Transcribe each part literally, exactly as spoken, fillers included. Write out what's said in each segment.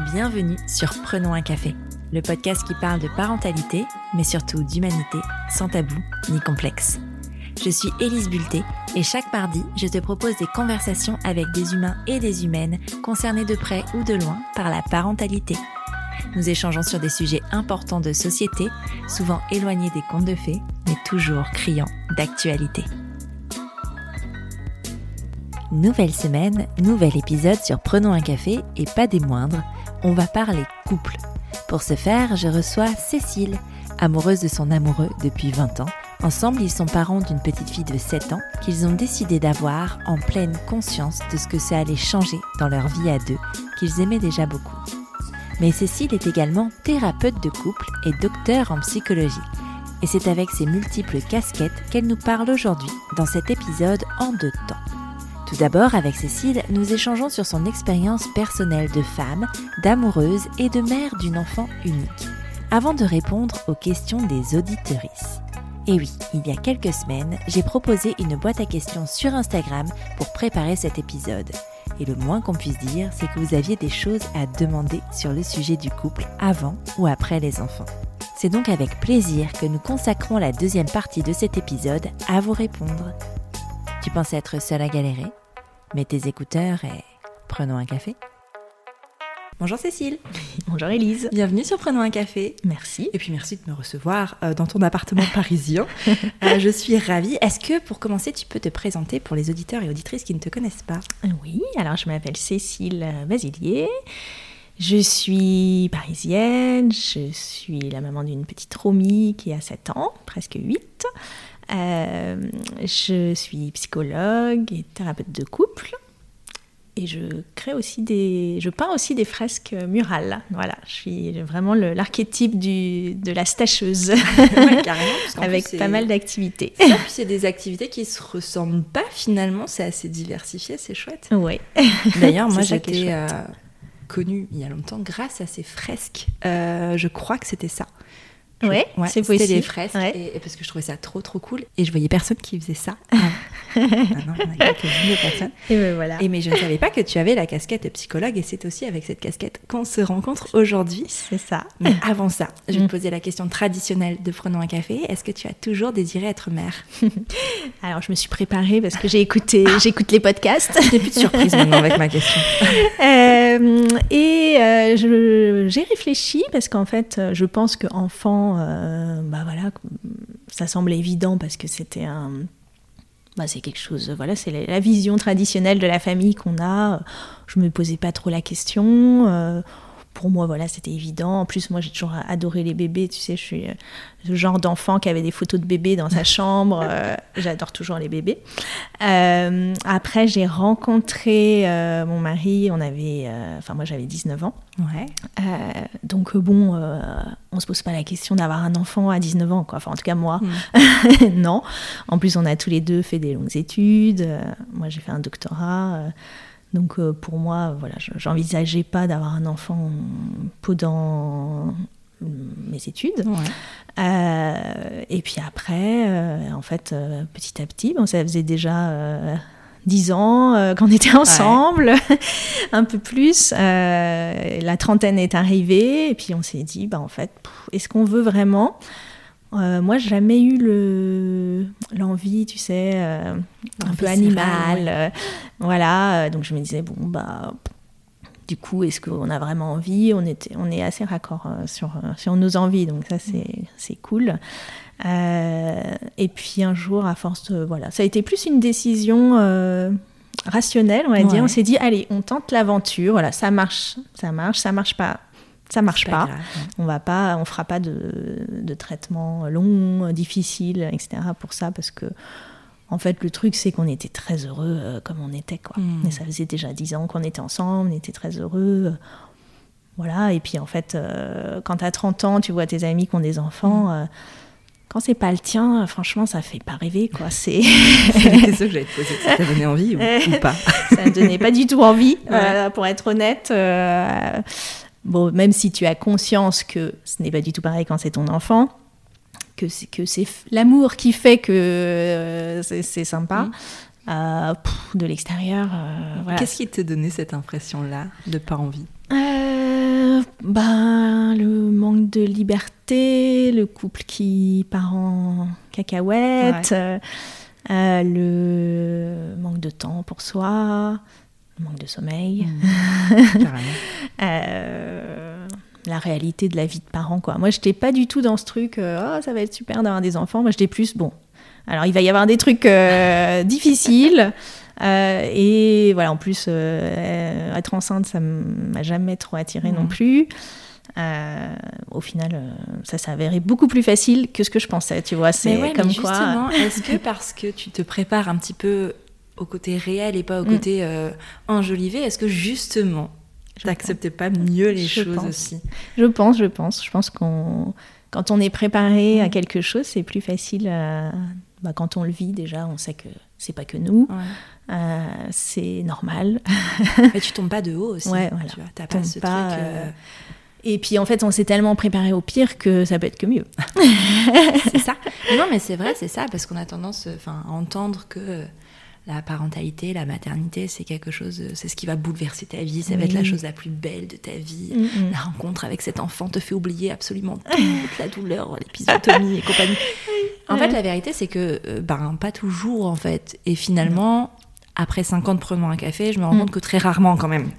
bienvenue sur Prenons un café, le podcast qui parle de parentalité, mais surtout d'humanité, sans tabou ni complexe. Je suis Élise Bulté et chaque mardi, je te propose des conversations avec des humains et des humaines concernés de près ou de loin par la parentalité. Nous échangeons sur des sujets importants de société, souvent éloignés des contes de fées, mais toujours criants d'actualité. Nouvelle semaine, nouvel épisode sur Prenons un café et pas des moindres, on va parler couple. Pour ce faire, je reçois Cécile, amoureuse de son amoureux depuis vingt ans. Ensemble, ils sont parents d'une petite fille de sept ans qu'ils ont décidé d'avoir en pleine conscience de ce que ça allait changer dans leur vie à deux, qu'ils aimaient déjà beaucoup. Mais Cécile est également thérapeute de couple et docteure en psychologie. Et c'est avec ses multiples casquettes qu'elle nous parle aujourd'hui dans cet épisode en deux temps. Tout d'abord, avec Cécile, nous échangeons sur son expérience personnelle de femme, d'amoureuse et de mère d'une enfant unique, avant de répondre aux questions des auditrices. Et oui, il y a quelques semaines, j'ai proposé une boîte à questions sur Instagram pour préparer cet épisode. Et le moins qu'on puisse dire, c'est que vous aviez des choses à demander sur le sujet du couple avant ou après les enfants. C'est donc avec plaisir que nous consacrons la deuxième partie de cet épisode à vous répondre. Tu pensais être seule à galérer ? Mets tes écouteurs et prenons un café. Bonjour Cécile. Bonjour Élise. Bienvenue sur Prenons un café. Merci. Et puis merci de me recevoir euh, dans ton appartement parisien. euh, je suis ravie. Est-ce que pour commencer, tu peux te présenter pour les auditeurs et auditrices qui ne te connaissent pas ? Oui, alors je m'appelle Cécile Basilier. Je suis parisienne. Je suis la maman d'une petite Romy qui a sept ans, presque huit. Euh, je suis psychologue et thérapeute de couple. Et je crée aussi des, je peins aussi des fresques murales. Voilà, je suis vraiment le, l'archétype du, de la stacheuse, ouais, carrément, avec plus, pas mal d'activités. Ça, puis c'est des activités qui se ressemblent pas finalement. C'est assez diversifié, c'est chouette. Oui. D'ailleurs, moi j'étais euh, connue il y a longtemps grâce à ces fresques. Euh, je crois que c'était ça. Je... Ouais, ouais, c'est c'était possible. des fresques ouais. et, et parce que je trouvais ça trop trop cool et je voyais personne qui faisait ça. Maintenant, on a quelques-unes de personnes. Et ben voilà. Et mais je ne savais pas que tu avais la casquette de psychologue et c'est aussi avec cette casquette qu'on se rencontre aujourd'hui. C'est ça. Mais avant ça, je vais te poser la question traditionnelle de Prenons un café. Est-ce que tu as toujours désiré être mère ? Alors, je me suis préparée parce que j'ai écouté, ah j'écoute les podcasts. Je n'ai plus de surprise maintenant avec ma question. euh, et euh, je, j'ai réfléchi parce qu'en fait, je pense qu'enfant, euh, bah voilà, ça semble évident parce que c'était un... Bah, c'est quelque chose, voilà, c'est la, la vision traditionnelle de la famille qu'on a. Je me posais pas trop la question. Euh, pour moi, voilà, c'était évident. En plus, moi, j'ai toujours adoré les bébés. Tu sais, je suis le genre d'enfant qui avait des photos de bébés dans sa chambre. Euh, j'adore toujours les bébés. Euh, après, j'ai rencontré euh, mon mari. On avait, euh, enfin, moi, j'avais dix-neuf ans. Ouais. Euh, donc bon, euh, on se pose pas la question d'avoir un enfant à dix-neuf ans, quoi. Enfin, en tout cas moi, mmh. non. En plus, on a tous les deux fait des longues études. Euh, moi, j'ai fait un doctorat. Euh, donc euh, pour moi, voilà, j'envisageais pas d'avoir un enfant pendant mes études. Ouais. Euh, et puis après, euh, en fait, euh, petit à petit, bon, ça faisait déjà euh, dix ans euh, qu'on était ensemble, ouais. un peu plus. Euh, la trentaine est arrivée et puis on s'est dit, bah, en fait, pff, est-ce qu'on veut vraiment ? Euh, moi, j'ai jamais eu le, l'envie, tu sais, euh, un peu animale. Euh, voilà, donc je me disais, bon, bah, du coup, est-ce qu'on a vraiment envie ? On était, on est assez raccord euh, sur, euh, sur nos envies, donc ça, c'est, c'est cool. Euh, et puis un jour, à force de, voilà, ça a été plus une décision euh, rationnelle, on va ouais. dire. On s'est dit, allez, on tente l'aventure. Voilà, ça marche, ça marche, ça marche pas. Ça marche pas, pas. Grave, ouais. on va pas, on fera pas de, de traitement long, difficile, et cetera pour ça parce que en fait le truc c'est qu'on était très heureux euh, comme on était quoi. Mm. Et ça faisait déjà dix ans qu'on était ensemble, on était très heureux, euh, voilà. Et puis en fait euh, quand t'as trente ans, tu vois tes amis qui ont des enfants. Mm. Euh, Quand c'est pas le tien, franchement, ça fait pas rêver, quoi. C'est, c'est la question que j'allais te poser. Ça t'a donné envie ou, ou pas ? Ça me donnait pas du tout envie, ouais. euh, pour être honnête. Euh, Bon, même si tu as conscience que ce n'est pas du tout pareil quand c'est ton enfant, que c'est, que c'est l'amour qui fait que euh, c'est, c'est sympa, mmh. euh, pff, de l'extérieur. Euh, voilà. Qu'est-ce qui te donnait cette impression-là de pas envie ? euh, Ben, le manque de liberté, le couple qui part en cacahuète, ouais. euh, euh, le manque de temps pour soi, le manque de sommeil, mmh. euh, la réalité de la vie de parent, quoi. Moi, je n'étais pas du tout dans ce truc, euh, oh, ça va être super d'avoir des enfants. Moi, j'étais plus, bon, alors il va y avoir des trucs euh, difficiles. Euh, et voilà, en plus, euh, être enceinte, ça m'a jamais trop attirée mmh. non plus. Euh, au final, euh, ça s'est avéré beaucoup plus facile que ce que je pensais, tu vois. C'est ouais, comme mais quoi. Justement, est-ce que parce que tu te prépares un petit peu au côté réel et pas au côté euh, enjolivé, est-ce que justement, tu n'acceptais pas mieux les je choses pense. aussi ? Je pense, je pense. Je pense qu'on, quand on est préparé mmh. à quelque chose, c'est plus facile. À... Bah, quand on le vit, déjà, on sait que c'est pas que nous. Ouais. Euh, c'est normal. Mais tu tombes pas de haut aussi. Ouais, voilà. Tu vois, t'as pas ce pas, truc. Euh... Et puis en fait, on s'est tellement préparé au pire que ça peut être que mieux. C'est ça. Non, mais c'est vrai, c'est ça, parce qu'on a tendance, enfin, à entendre que la parentalité, la maternité, c'est quelque chose, c'est ce qui va bouleverser ta vie. Ça oui. va être la chose la plus belle de ta vie. Mm-hmm. La rencontre avec cet enfant te fait oublier absolument toute la douleur, l'épisiotomie et compagnie. En ouais. fait, la vérité, c'est que, ben, pas toujours, en fait. Et finalement, après cinq ans de prenant un café, je me rends mm. compte que très rarement, quand même.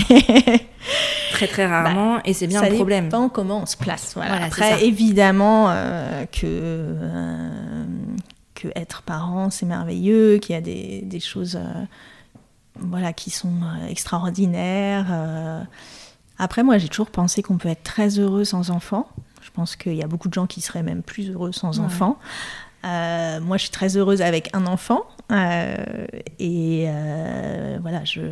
Très, très rarement. Bah, et c'est bien le problème. Ça dépend comment on se place. Voilà. Voilà, après, évidemment, euh, que, euh, que être parent, c'est merveilleux, qu'il y a des, des choses euh, voilà, qui sont euh, extraordinaires. Euh. Après, moi, j'ai toujours pensé qu'on peut être très heureux sans enfant. Je pense qu'il y a beaucoup de gens qui seraient même plus heureux sans ouais. enfant. Euh, moi, je suis très heureuse avec un enfant. Euh, et euh, voilà, je...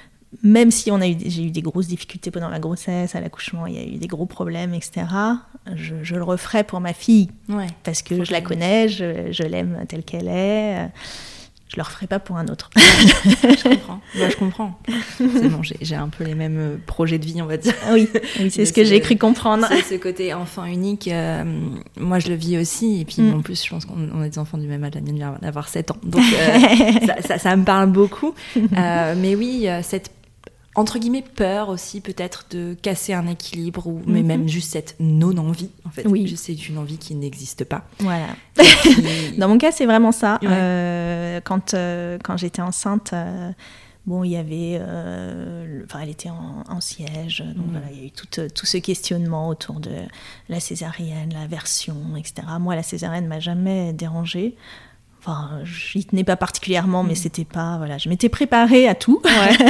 même si on a eu, j'ai eu des grosses difficultés pendant la grossesse, à l'accouchement, il y a eu des gros problèmes, et cetera, je, je le referai pour ma fille. Ouais. Parce que Faut je la connais, je, je l'aime telle qu'elle est. Je ne le referai pas pour un autre. Je comprends. Bah, je comprends. C'est bon, j'ai, j'ai un peu les mêmes projets de vie, on va dire. Oui, oui c'est ce que j'ai cru comprendre. C'est ce côté enfant unique. Euh, moi, je le vis aussi. Et puis, mm. en plus, je pense qu'on on a des enfants du même âge. La mienne vient d'avoir sept ans. Donc, euh, ça, ça, ça me parle beaucoup. Euh, mais oui, cette entre guillemets peur aussi peut-être de casser un équilibre ou mais mm-hmm. même juste cette non-envie en fait. Oui. C'est une envie qui n'existe pas. Voilà. Puis... Dans mon cas, c'est vraiment ça. Ouais. Euh, quand euh, quand j'étais enceinte, euh, bon, il y avait, euh, enfin, elle était en, en siège, donc mm. voilà, il y a eu tout tout ce questionnement autour de la césarienne, la version, et cetera. Moi, la césarienne m'a jamais dérangée. Enfin, j'y tenais pas particulièrement, mm. mais c'était pas, voilà, je m'étais préparée à tout. Ouais.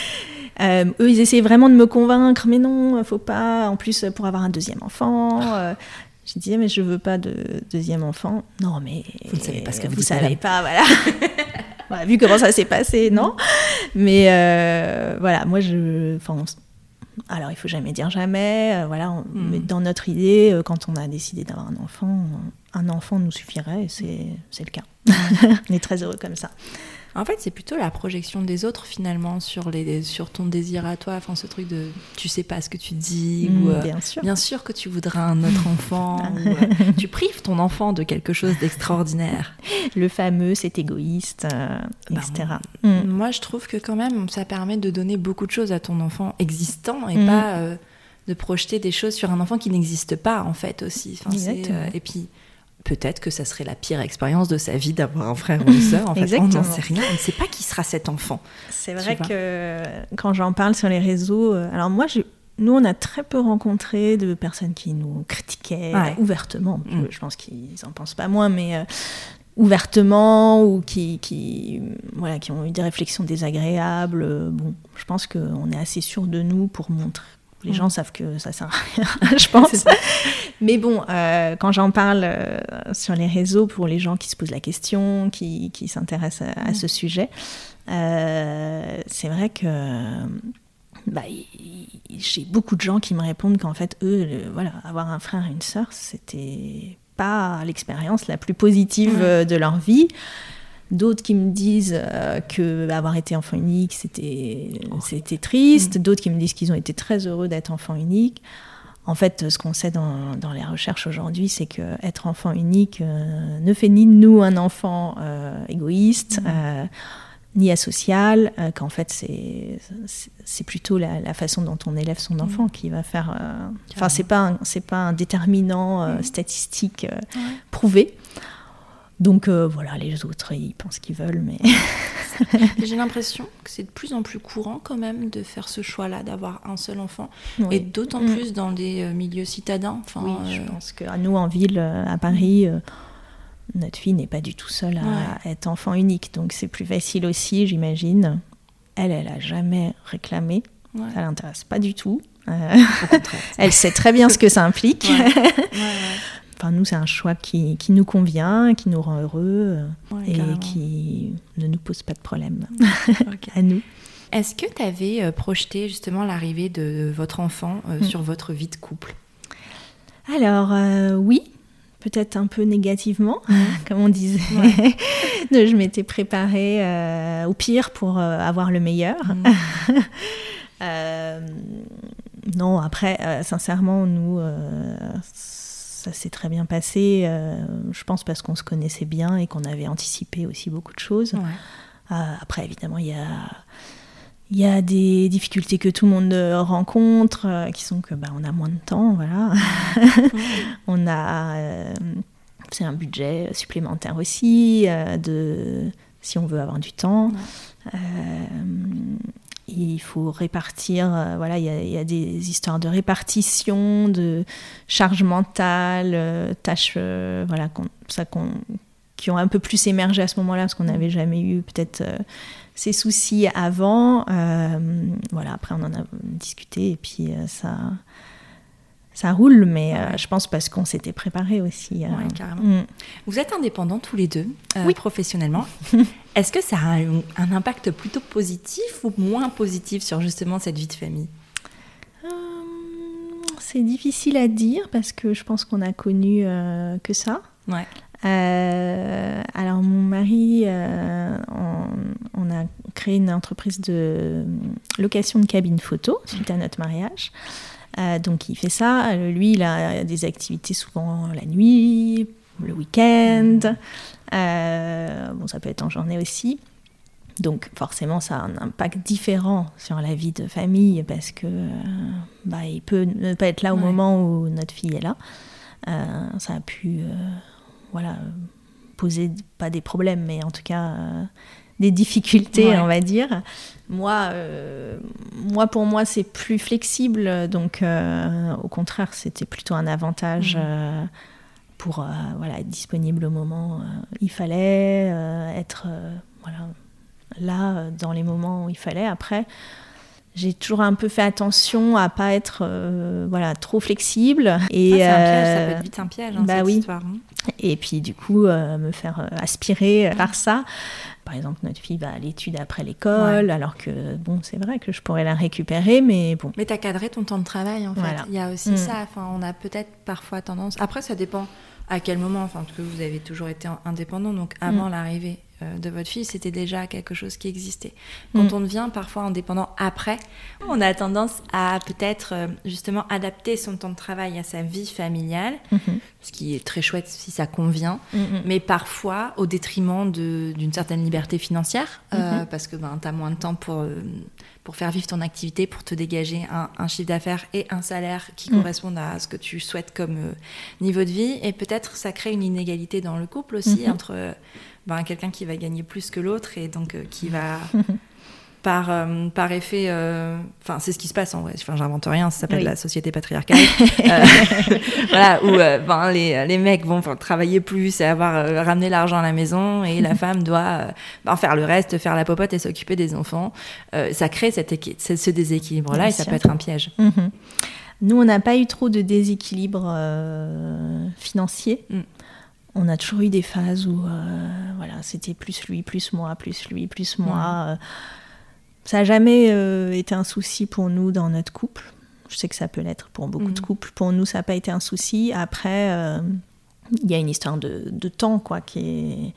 Euh, eux, ils essayaient vraiment de me convaincre, mais non, faut pas. En plus, pour avoir un deuxième enfant, euh, je disais, mais je veux pas de deuxième enfant. Non, mais vous ne savez pas ce que vous, vous savez savez pas, voilà. Voilà. Vu comment ça s'est passé, non. Mais euh, voilà, moi, je, enfin, on... alors il faut jamais dire jamais. Euh, voilà, on... mm. mais dans notre idée, euh, quand on a décidé d'avoir un enfant, un enfant nous suffirait, et c'est c'est le cas. On est très heureux comme ça. En fait, c'est plutôt la projection des autres, finalement, sur, les, sur ton désir à toi. Enfin, ce truc de tu sais pas ce que tu dis. Mmh, ou, euh, bien sûr. Bien sûr que tu voudras un autre enfant. ou, euh, tu prives ton enfant de quelque chose d'extraordinaire. Le fameux, c'est égoïste, euh, bah, et cetera. Mmh. Moi, je trouve que quand même, ça permet de donner beaucoup de choses à ton enfant existant et mmh. pas euh, de projeter des choses sur un enfant qui n'existe pas, en fait, aussi. Enfin, c'est, euh, et puis... Peut-être que ça serait la pire expérience de sa vie d'avoir un frère ou une sœur. En fait, on n'en sait rien. On ne sait pas qui sera cet enfant. C'est vrai que quand j'en parle sur les réseaux... Alors moi, je, nous, on a très peu rencontré de personnes qui nous critiquaient ouais. ouvertement. Mmh. Je pense qu'ils n'en pensent pas moins, mais... Euh, ouvertement ou qui, qui, voilà, qui ont eu des réflexions désagréables. Bon, je pense qu'on est assez sûr de nous pour montrer. Les gens savent que ça sert à rien, je pense. Mais bon, euh, quand j'en parle euh, sur les réseaux, pour les gens qui se posent la question, qui, qui s'intéressent à, à ce sujet, euh, c'est vrai que bah, j'ai beaucoup de gens qui me répondent qu'en fait, eux, le, voilà, avoir un frère et une sœur, c'était pas l'expérience la plus positive ouais. de leur vie. D'autres qui me disent euh, qu'avoir été enfant unique, c'était, oh. c'était triste. Mmh. D'autres qui me disent qu'ils ont été très heureux d'être enfant unique. En fait, ce qu'on sait dans, dans les recherches aujourd'hui, c'est qu'être enfant unique euh, ne fait ni de nous un enfant euh, égoïste, mmh. euh, ni asocial, euh, qu'en fait c'est, c'est, c'est plutôt la, la façon dont on élève son enfant mmh. qui va faire... Enfin, euh, c'est pas un, c'est pas un déterminant euh, mmh. statistique euh, ouais. prouvé. Donc euh, voilà, les autres, ils pensent qu'ils veulent, mais... J'ai l'impression que c'est de plus en plus courant quand même de faire ce choix-là, d'avoir un seul enfant, oui. et d'autant mmh. plus dans des euh, milieux citadins. Enfin, oui, euh... je pense qu'à nous, en ville, euh, à Paris... Euh, notre fille n'est pas du tout seule à ouais. être enfant unique, donc c'est plus facile aussi, j'imagine. Elle, elle a jamais réclamé, ouais. ça l'intéresse pas du tout. Euh, elle sait très bien ce que ça implique. Ouais. Ouais, ouais. Enfin, nous, c'est un choix qui, qui nous convient, qui nous rend heureux ouais, et carrément. Qui ne nous pose pas de problème okay. à nous. Est-ce que tu avais euh, projeté justement l'arrivée de votre enfant euh, mmh. sur votre vie de couple ? Alors, euh, oui. Peut-être un peu négativement, mmh. comme on disait. Ouais. Je m'étais préparée euh, au pire pour euh, avoir le meilleur. Mmh. euh, non, après, euh, sincèrement, nous, euh, ça s'est très bien passé. Euh, je pense parce qu'on se connaissait bien et qu'on avait anticipé aussi beaucoup de choses. Ouais. Euh, après, évidemment, il y a... Il y a des difficultés que tout le monde rencontre, euh, qui sont que bah, on a moins de temps, voilà. Mmh. on a, euh, c'est un budget supplémentaire aussi, euh, de, si on veut avoir du temps. Ouais. Euh, il faut répartir, euh, voilà, il y a, il y a des histoires de répartition, de charge mentale, euh, tâches, euh, voilà, qu'on, ça qu'on, qui ont un peu plus émergé à ce moment-là, parce qu'on n'avait jamais eu peut-être... Euh, ces soucis avant, euh, voilà, après on en a discuté et puis euh, ça, ça roule, mais ouais. euh, je pense parce qu'on s'était préparé aussi. Euh, ouais, carrément. Mm. Vous êtes indépendants tous les deux, euh, oui. professionnellement. Est-ce que ça a un, un impact plutôt positif ou moins positif sur justement cette vie de famille ? euh, C'est difficile à dire parce que je pense qu'on a connu euh, que ça. Ouais. Euh, alors mon mari, euh, on, on a créé une entreprise de location de cabines photo suite à notre mariage. Euh, donc il fait ça. Lui, il a des activités souvent la nuit, le week-end. Euh, bon, ça peut être en journée aussi. Donc forcément, ça a un impact différent sur la vie de famille parce que euh, bah, il peut ne pas être là au ouais. moment où notre fille est là. Euh, ça a pu... Euh, voilà, poser, pas des problèmes, mais en tout cas euh, des difficultés, ouais. on va dire. Moi, euh, moi, pour moi, c'est plus flexible, donc euh, au contraire, c'était plutôt un avantage mmh. euh, pour euh, voilà, être disponible au moment où euh, il fallait, euh, être euh, voilà, là dans les moments où il fallait. Après, j'ai toujours un peu fait attention à pas être euh, voilà, trop flexible. Et, ah, c'est un piège, euh, ça peut être vite un piège, hein, bah cette oui. histoire. Hein. Et puis du coup, euh, me faire euh, aspirer mmh. par ça. Par exemple, notre fille va à l'étude après l'école, ouais. alors que bon, c'est vrai que je pourrais la récupérer, mais bon. Mais t'as cadré ton temps de travail, en fait. Voilà. Il y a aussi mmh. ça. Enfin, on a peut-être parfois tendance... Après, ça dépend à quel moment. Enfin, parce que vous avez toujours été indépendant, donc avant mmh. l'arrivée de votre fille, c'était déjà quelque chose qui existait. Quand mmh. on devient parfois indépendant après, on a tendance à peut-être justement adapter son temps de travail à sa vie familiale, mmh. ce qui est très chouette si ça convient, mmh. mais parfois au détriment de, d'une certaine liberté financière, mmh. euh, parce que ben, tu as moins de temps pour, pour faire vivre ton activité, pour te dégager un, un chiffre d'affaires et un salaire qui mmh. correspondent à ce que tu souhaites comme euh, niveau de vie. Et peut-être ça crée une inégalité dans le couple aussi, mmh. entre... Euh, Ben, quelqu'un qui va gagner plus que l'autre et donc euh, qui va par, euh, par effet enfin euh, c'est ce qui se passe en vrai, enfin j'invente rien, ça s'appelle oui. la société patriarcale euh, voilà, où euh, ben, les, les mecs vont enfin, travailler plus et avoir euh, ramené l'argent à la maison et la femme doit euh, ben, faire le reste, faire la popote et s'occuper des enfants. Euh, ça crée cette équi- ce déséquilibre là. Bien et sûr. Ça peut être un piège. Mm-hmm. Nous on n'a pas eu trop de déséquilibre euh, financier. mm. On a toujours eu des phases où euh, voilà, c'était plus lui, plus moi, plus lui, plus moi. Ouais. Euh, ça n'a jamais euh, été un souci pour nous dans notre couple. Je sais que ça peut l'être pour beaucoup mmh. de couples. Pour nous, ça n'a pas été un souci. Après, il euh, y a une histoire de, de temps quoi, qui est,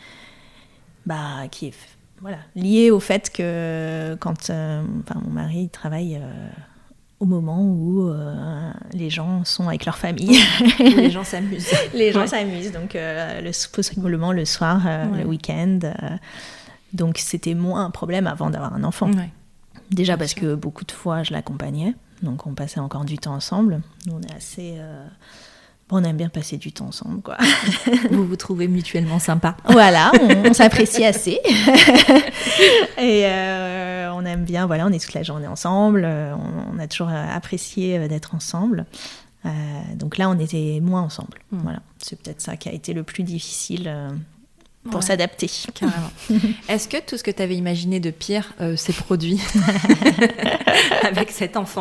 bah, qui est voilà, liée au fait que quand euh, enfin, mon mari travaille... Euh, au moment où euh, les gens sont avec leur famille. Les gens s'amusent. Les gens ouais. s'amusent, donc euh, le, possiblement le soir, euh, ouais. le week-end. Euh, Donc c'était moins un problème avant d'avoir un enfant. Ouais. Déjà parce que beaucoup de fois je l'accompagnais, donc on passait encore du temps ensemble. Nous on est assez... Euh... Bon, on aime bien passer du temps ensemble, quoi. Vous vous trouvez mutuellement sympa. Voilà, on, on s'apprécie assez. Et euh, on aime bien, voilà, on est toute la journée ensemble. On, on a toujours apprécié d'être ensemble. Euh, donc là, on était moins ensemble. Mmh. Voilà, c'est peut-être ça qui a été le plus difficile euh, pour ouais, s'adapter. Carrément. Est-ce que tout ce que tu avais imaginé de pire euh, s'est produit avec cet enfant?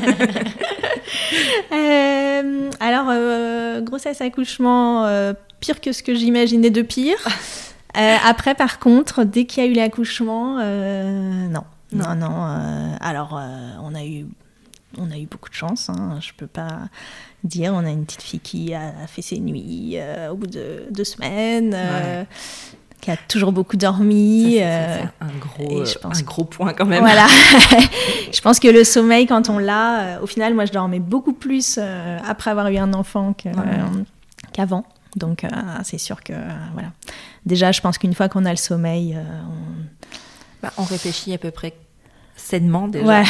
euh, Alors, euh, grossesse, accouchement, euh, pire que ce que j'imaginais de pire. Euh, après, par contre, dès qu'il y a eu l'accouchement, euh, non. Non, non. non euh, alors, euh, on a eu... On a eu beaucoup de chance, hein, je ne peux pas dire. On a une petite fille qui a fait ses nuits euh, au bout de deux semaines, euh, ouais. qui a toujours beaucoup dormi. Ça, c'est, euh, c'est un, gros, je pense, un gros point quand même. Voilà. Je pense que le sommeil, quand on l'a, euh, au final, moi, je dormais beaucoup plus euh, après avoir eu un enfant que, ouais. euh, qu'avant. Donc, euh, c'est sûr que, euh, voilà. Déjà, je pense qu'une fois qu'on a le sommeil, euh, on... Bah, on réfléchit à peu près sainement déjà. Ouais.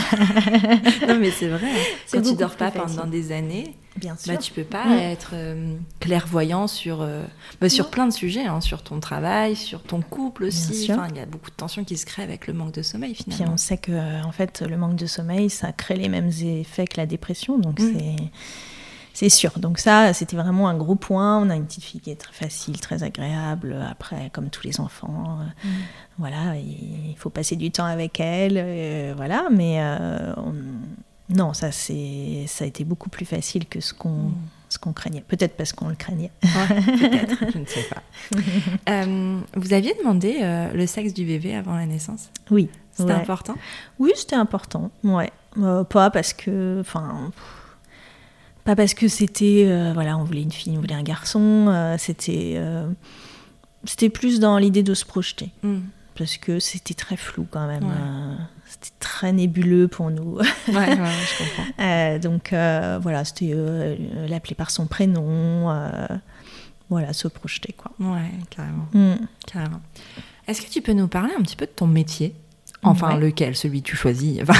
Non mais c'est vrai. C'est quand tu dors pas facile. Pendant des années, bien sûr. Bah, tu peux pas ouais. être euh, clairvoyant sur euh, bah, sur plein de sujets, hein, sur ton travail, sur ton couple aussi. Enfin, il y a beaucoup de tensions qui se créent avec le manque de sommeil finalement. Puis on sait que en fait le manque de sommeil, ça crée les mêmes effets que la dépression, donc mm. c'est c'est sûr. Donc ça, c'était vraiment un gros point. On a une petite fille qui est très facile, très agréable. Après, comme tous les enfants, mm. voilà, il faut passer du temps avec elle, euh, voilà. Mais euh, on... non, ça, c'est, ça a été beaucoup plus facile que ce qu'on, mm. ce qu'on craignait. Peut-être parce qu'on le craignait. Ouais, peut-être, je ne sais pas. euh, vous aviez demandé euh, le sexe du bébé avant la naissance ? Oui. C'était ouais. important ? Oui, c'était important. Ouais. Euh, pas parce que, enfin. Pas parce que c'était, euh, voilà, on voulait une fille, on voulait un garçon, euh, c'était, euh, c'était plus dans l'idée de se projeter, mm. parce que c'était très flou quand même, ouais. euh, c'était très nébuleux pour nous. Ouais, ouais, je comprends. Euh, donc euh, voilà, c'était euh, l'appeler par son prénom, euh, voilà, se projeter quoi. Ouais, carrément. Mm. Carrément. Est-ce que tu peux nous parler un petit peu de ton métier ? Enfin, ouais. lequel ? Celui que tu choisis. Enfin,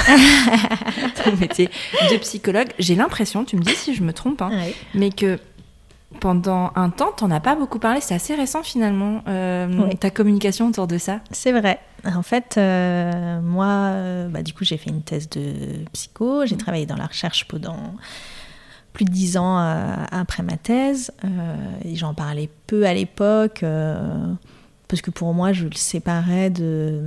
ton métier de psychologue. J'ai l'impression, tu me dis si je me trompe, hein, ouais. mais que pendant un temps, tu n'en as pas beaucoup parlé. C'est assez récent finalement, euh, ouais. ta communication autour de ça. C'est vrai. En fait, euh, moi, euh, bah, du coup, j'ai fait une thèse de psycho. J'ai mmh. travaillé dans la recherche pendant plus de dix ans euh, après ma thèse. Euh, et j'en parlais peu à l'époque, euh, parce que pour moi, je le séparais de...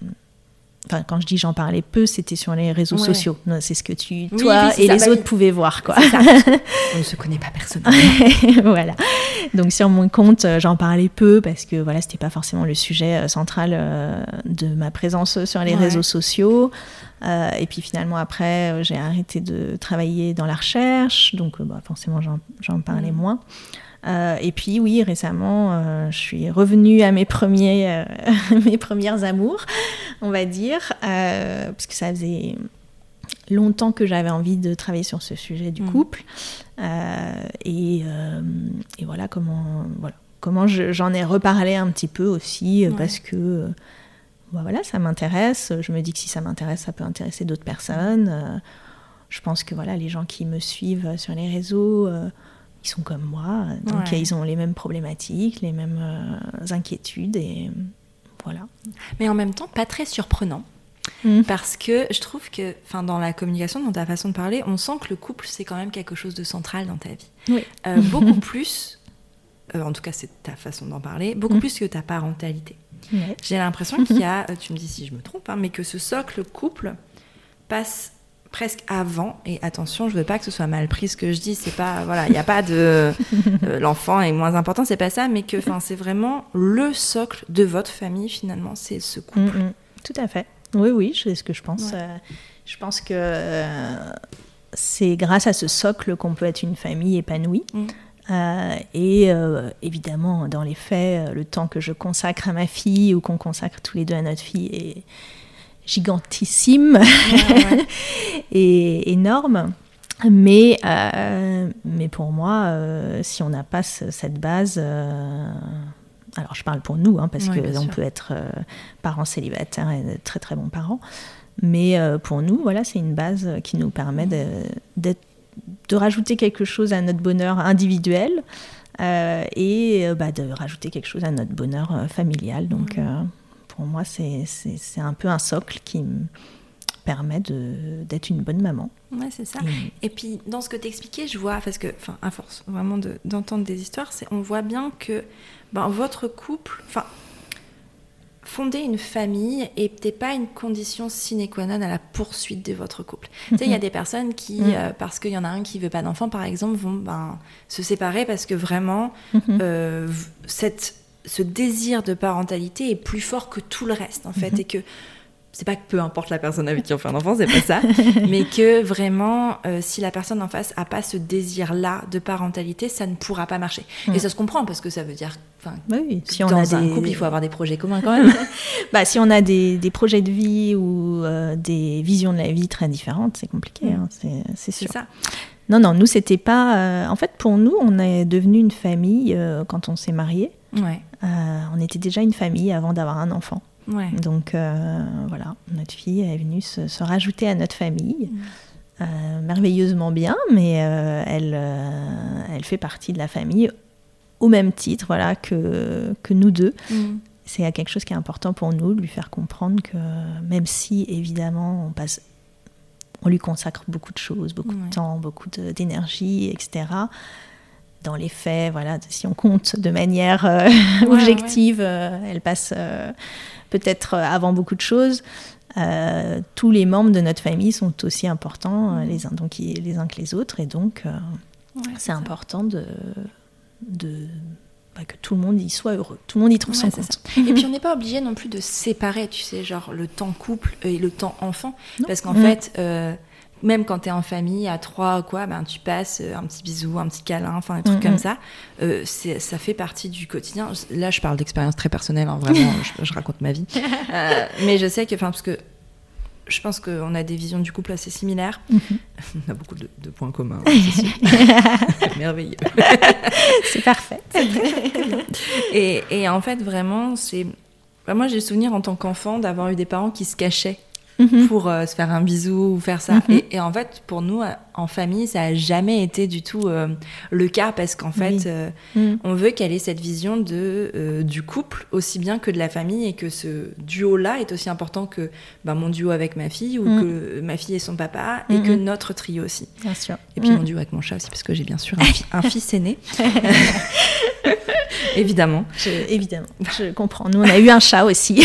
Enfin, quand je dis j'en parlais peu, c'était sur les réseaux ouais. sociaux. C'est ce que tu, oui, toi oui, et ça, les bah, autres oui. pouvaient voir, quoi. C'est ça. On ne se connaît pas personnellement. Voilà. Donc sur mon compte, j'en parlais peu parce que voilà, c'était pas forcément le sujet central euh, de ma présence sur les ouais. réseaux sociaux. Euh, et puis finalement après, j'ai arrêté de travailler dans la recherche, donc bah, forcément j'en, j'en parlais mmh. moins. Euh, et puis oui, récemment, euh, je suis revenue à mes premiers, euh, mes premières amours, on va dire, euh, parce que ça faisait longtemps que j'avais envie de travailler sur ce sujet du mmh. couple. Euh, et, euh, et voilà comment, voilà, comment je, j'en ai reparlé un petit peu aussi, ouais. parce que euh, bah voilà, ça m'intéresse. Je me dis que si ça m'intéresse, ça peut intéresser d'autres personnes. Euh, je pense que voilà, les gens qui me suivent sur les réseaux... Euh, ils sont comme moi, donc ouais. ils ont les mêmes problématiques, les mêmes euh, inquiétudes, et voilà. Mais en même temps, pas très surprenant, mmh. parce que je trouve que dans la communication, dans ta façon de parler, on sent que le couple, c'est quand même quelque chose de central dans ta vie. Oui. Euh, beaucoup plus, euh, en tout cas c'est ta façon d'en parler, beaucoup mmh. plus que ta parentalité. Ouais. J'ai l'impression qu'il y a, tu me dis si je me trompe, hein, mais que ce socle couple passe... presque avant, et attention, je veux pas que ce soit mal pris ce que je dis, c'est pas, voilà, il y a pas de euh, l'enfant est moins important, c'est pas ça, mais que, enfin, c'est vraiment le socle de votre famille finalement, c'est ce couple. Mmh, mmh. Tout à fait. Oui, oui, c'est ce que je pense. Ouais. Euh, je pense que euh, c'est grâce à ce socle qu'on peut être une famille épanouie. Mmh. Euh, et euh, évidemment, dans les faits, le temps que je consacre à ma fille ou qu'on consacre tous les deux à notre fille est gigantissime ouais, ouais. et énorme, mais, euh, mais pour moi, euh, si on n'a pas ce, cette base, euh, alors je parle pour nous, hein, parce oui, qu'on peut être euh, parents célibataires et de très très bons parents, mais euh, pour nous, voilà, c'est une base qui nous permet de, d'être, de rajouter quelque chose à notre bonheur individuel euh, et euh, bah, de rajouter quelque chose à notre bonheur euh, familial. Donc mmh. euh, pour moi, c'est, c'est, c'est un peu un socle qui me permet de, d'être une bonne maman. Ouais, c'est ça. Et, et puis, dans ce que tu expliquais, je vois, parce que, enfin, à force vraiment de, d'entendre des histoires, c'est, on voit bien que ben, votre couple, enfin, fonder une famille est peut-être pas une condition sine qua non à la poursuite de votre couple. Mm-hmm. Tu sais, il y a des personnes qui, mm-hmm. euh, parce qu'il y en a un qui veut pas d'enfant, par exemple, vont ben, se séparer parce que vraiment, mm-hmm. euh, cette, ce désir de parentalité est plus fort que tout le reste, en fait, mm-hmm. et que c'est pas que peu importe la personne avec qui on fait un enfant, c'est pas ça, mais que vraiment, euh, si la personne en face a pas ce désir-là de parentalité, ça ne pourra pas marcher. Mmh. Et ça se comprend parce que ça veut dire, enfin, oui, si dans on a un des... couple, il faut avoir des projets communs quand même. Bah, si on a des, des projets de vie ou euh, des visions de la vie très différentes, c'est compliqué, mmh. hein, c'est, c'est sûr. C'est ça. Non, non, nous c'était pas. Euh, en fait, pour nous, on est devenu une famille euh, quand on s'est mariés. Ouais. Euh, on était déjà une famille avant d'avoir un enfant. Ouais. Donc euh, voilà, notre fille est venue se, se rajouter à notre famille, mmh. euh, merveilleusement bien, mais euh, elle, euh, elle fait partie de la famille au même titre, voilà, que, que nous deux. Mmh. C'est quelque chose qui est important pour nous, de lui faire comprendre que même si évidemment on passe, on lui consacre beaucoup de choses, beaucoup ouais. de temps, beaucoup de, d'énergie, et cetera. Dans les faits, voilà, si on compte de manière euh, ouais, objective, ouais. Euh, elle passe euh, peut-être avant beaucoup de choses. Euh, tous les membres de notre famille sont aussi importants mmh. les uns, donc, les uns que les autres, et donc euh, ouais, c'est, c'est important de, de, bah, que tout le monde y soit heureux, tout le monde y trouve ouais, son compte. Et puis on n'est pas obligé non plus de séparer, tu sais, genre le temps couple et le temps enfant, non. parce qu'en mmh. fait... Euh, même quand t'es en famille, à trois, quoi, ben, tu passes un petit bisou, un petit câlin, enfin, des trucs mm-hmm. comme ça. Euh, c'est, ça fait partie du quotidien. Là, je parle d'expérience très personnelle, hein, vraiment, je, je raconte ma vie. Euh, mais je sais que, enfin, parce que je pense qu'on a des visions du couple assez similaires. Mm-hmm. On a beaucoup de, de points communs, c'est sûr. C'est merveilleux. C'est parfait. et, et en fait, vraiment, c'est... Enfin, moi, j'ai le souvenir, en tant qu'enfant, d'avoir eu des parents qui se cachaient Mmh. pour euh, se faire un bisou ou faire ça. Mmh. Et, et en fait, pour nous, en famille, ça n'a jamais été du tout euh, le cas parce qu'en fait, oui. euh, mmh. on veut qu'elle ait cette vision de, euh, du couple aussi bien que de la famille et que ce duo-là est aussi important que ben, mon duo avec ma fille ou mmh. que ma fille et son papa et mmh. que notre trio aussi. Bien sûr. Et puis mmh. mon duo avec mon chat aussi parce que j'ai bien sûr un, fi- un fils aîné. Évidemment. Je, évidemment, je comprends. Nous, on a eu un chat aussi.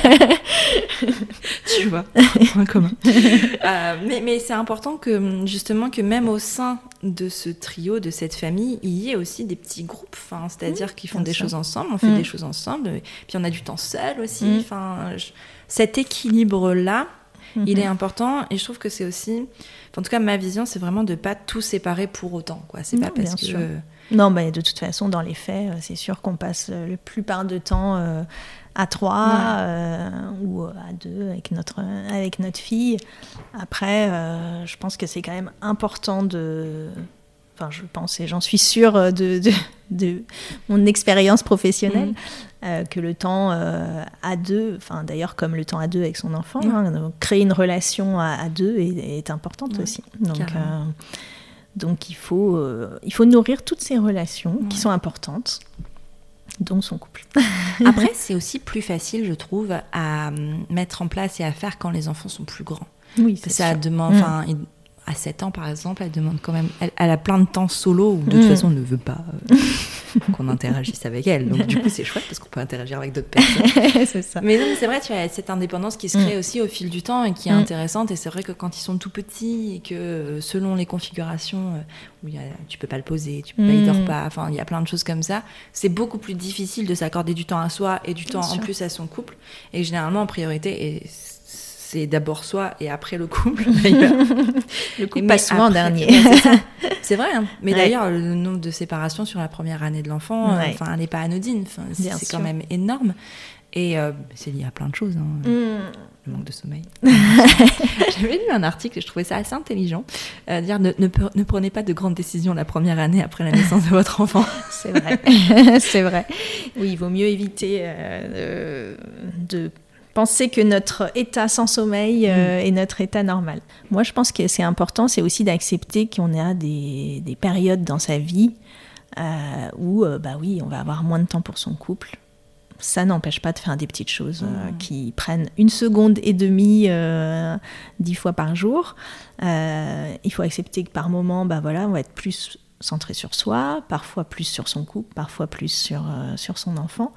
Tu vois, point commun. Euh, mais, mais c'est important que, justement, que même au sein de ce trio, de cette famille, il y ait aussi des petits groupes. Enfin, c'est-à-dire mmh, qu'ils font des ça. choses ensemble, on fait mmh. des choses ensemble. Puis on a du temps seul aussi. Mmh. Enfin, je, cet équilibre-là, mmh. il est important. Et je trouve que c'est aussi... En tout cas, ma vision, c'est vraiment de ne pas tout séparer pour autant. Quoi. C'est mmh, pas parce que... Sûr. Non, mais de toute façon, dans les faits, c'est sûr qu'on passe la plupart du temps euh, à trois ouais. euh, ou à deux avec notre, avec notre fille. Après, euh, je pense que c'est quand même important de... Enfin, je pense et j'en suis sûre de, de, de mon expérience professionnelle, mmh. euh, que le temps euh, à deux, enfin d'ailleurs comme le temps à deux avec son enfant, mmh. hein, donc, créer une relation à, à deux est, est importante mmh. aussi. Donc... Donc il faut, euh, il faut nourrir toutes ces relations ouais. qui sont importantes, dont son couple. Après, c'est aussi plus facile, je trouve, à mettre en place et à faire quand les enfants sont plus grands. Oui, c'est ça sûr. demande, enfin, mmh. à sept ans, par exemple, elle demande quand même... Elle, elle a plein de temps solo, ou de toute mmh. façon, elle ne veut pas euh, qu'on interagisse avec elle. Donc du coup, c'est chouette, parce qu'on peut interagir avec d'autres personnes. C'est ça. Mais non, c'est vrai, tu as cette indépendance qui se crée mmh. aussi au fil du temps et qui est mmh. intéressante. Et c'est vrai que quand ils sont tout petits et que selon les configurations, où il y a, tu ne peux pas le poser, tu peux mmh. pas, il ne dort pas, enfin, il y a plein de choses comme ça, c'est beaucoup plus difficile de s'accorder du temps à soi et du Bien temps sûr. en plus à son couple. Et généralement, en priorité... Et c'est d'abord soi et après le couple, d'ailleurs. Le couple passe souvent en dernier. Ouais, c'est, ça. C'est vrai, hein. Mais ouais. d'ailleurs, le nombre de séparations sur la première année de l'enfant, ouais. euh, elle n'est pas anodine. C'est, c'est quand même énorme. Et euh, c'est lié à plein de choses, hein. mm. Le manque de sommeil. J'avais lu un article et je trouvais ça assez intelligent. Euh, dire ne, ne, ne prenez pas de grandes décisions la première année après la naissance de votre enfant. C'est vrai, c'est vrai. Oui, il vaut mieux éviter euh, de, de penser que notre état sans sommeil euh, mm. est notre état normal. Moi, je pense que c'est important, c'est aussi d'accepter qu'on a des, des périodes dans sa vie euh, où, euh, bah oui, on va avoir moins de temps pour son couple. Ça n'empêche pas de faire des petites choses euh, mmh. qui prennent une seconde et demie, euh, dix fois par jour. Euh, il faut accepter que par moment, bah voilà, on va être plus centré sur soi, parfois plus sur son couple, parfois plus sur, euh, sur son enfant.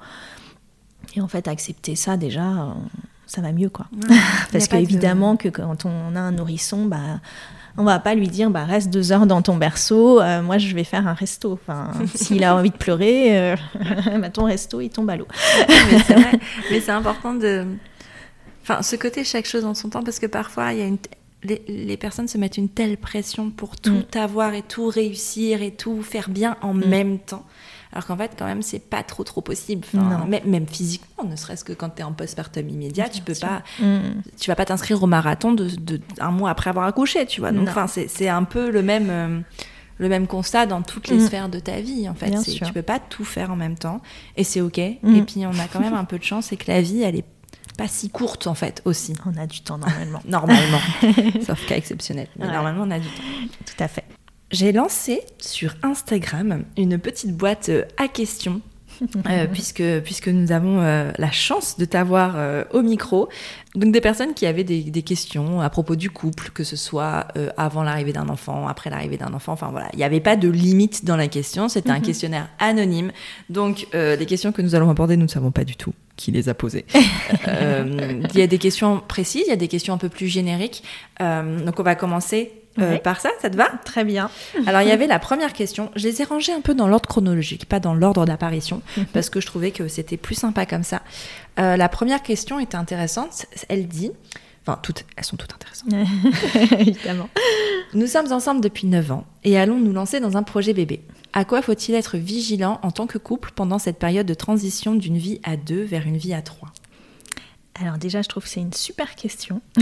Et en fait, accepter ça, déjà, euh, ça va mieux, quoi. Mmh. Parce qu'évidemment, de... que quand on a un nourrisson, bah... on va pas lui dire bah reste deux heures dans ton berceau, euh, moi je vais faire un resto. Enfin, s'il a envie de pleurer, euh, bah, ton resto il tombe à l'eau. Mais c'est vrai, mais c'est important de, enfin ce côté chaque chose en son temps, parce que parfois il y a une, les, les personnes se mettent une telle pression pour tout mm. avoir et tout réussir et tout faire bien en mm. même temps. Alors qu'en fait, quand même, c'est pas trop trop possible. Enfin, même, même physiquement, ne serait-ce que quand t'es en postpartum immédiat, tu peux pas, mmh. tu vas pas t'inscrire au marathon de, de un mois après avoir accouché, tu vois. Donc, enfin, c'est c'est un peu le même euh, le même constat dans toutes les mmh. sphères de ta vie. En fait, c'est, tu peux pas tout faire en même temps, et c'est ok. Mmh. Et puis, on a quand même un peu de chance, c'est que la vie, elle est pas si courte en fait aussi. On a du temps normalement. Normalement, sauf cas exceptionnel. Mais ouais. Normalement, on a du temps. Tout à fait. J'ai lancé sur Instagram une petite boîte à questions, euh, puisque, puisque nous avons euh, la chance de t'avoir euh, au micro. Donc des personnes qui avaient des, des questions à propos du couple, que ce soit euh, avant l'arrivée d'un enfant, après l'arrivée d'un enfant. Enfin voilà, il n'y avait pas de limite dans la question, c'était mm-hmm. un questionnaire anonyme. Donc euh, les questions que nous allons aborder, nous ne savons pas du tout qui les a posées. euh, il y a des questions précises, il y a des questions un peu plus génériques. Euh, donc on va commencer... Euh, oui. Par ça, ça te va ? Très bien. Alors, il y avait la première question. Je les ai rangées un peu dans l'ordre chronologique, pas dans l'ordre d'apparition, parce que je trouvais que c'était plus sympa comme ça. Euh, la première question était intéressante. Elle dit... Enfin, toutes, elles sont toutes intéressantes. Évidemment. Nous sommes ensemble depuis neuf ans et allons nous lancer dans un projet bébé. À quoi faut-il être vigilant en tant que couple pendant cette période de transition d'une vie à deux vers une vie à trois ? Alors déjà, je trouve que c'est une super question. On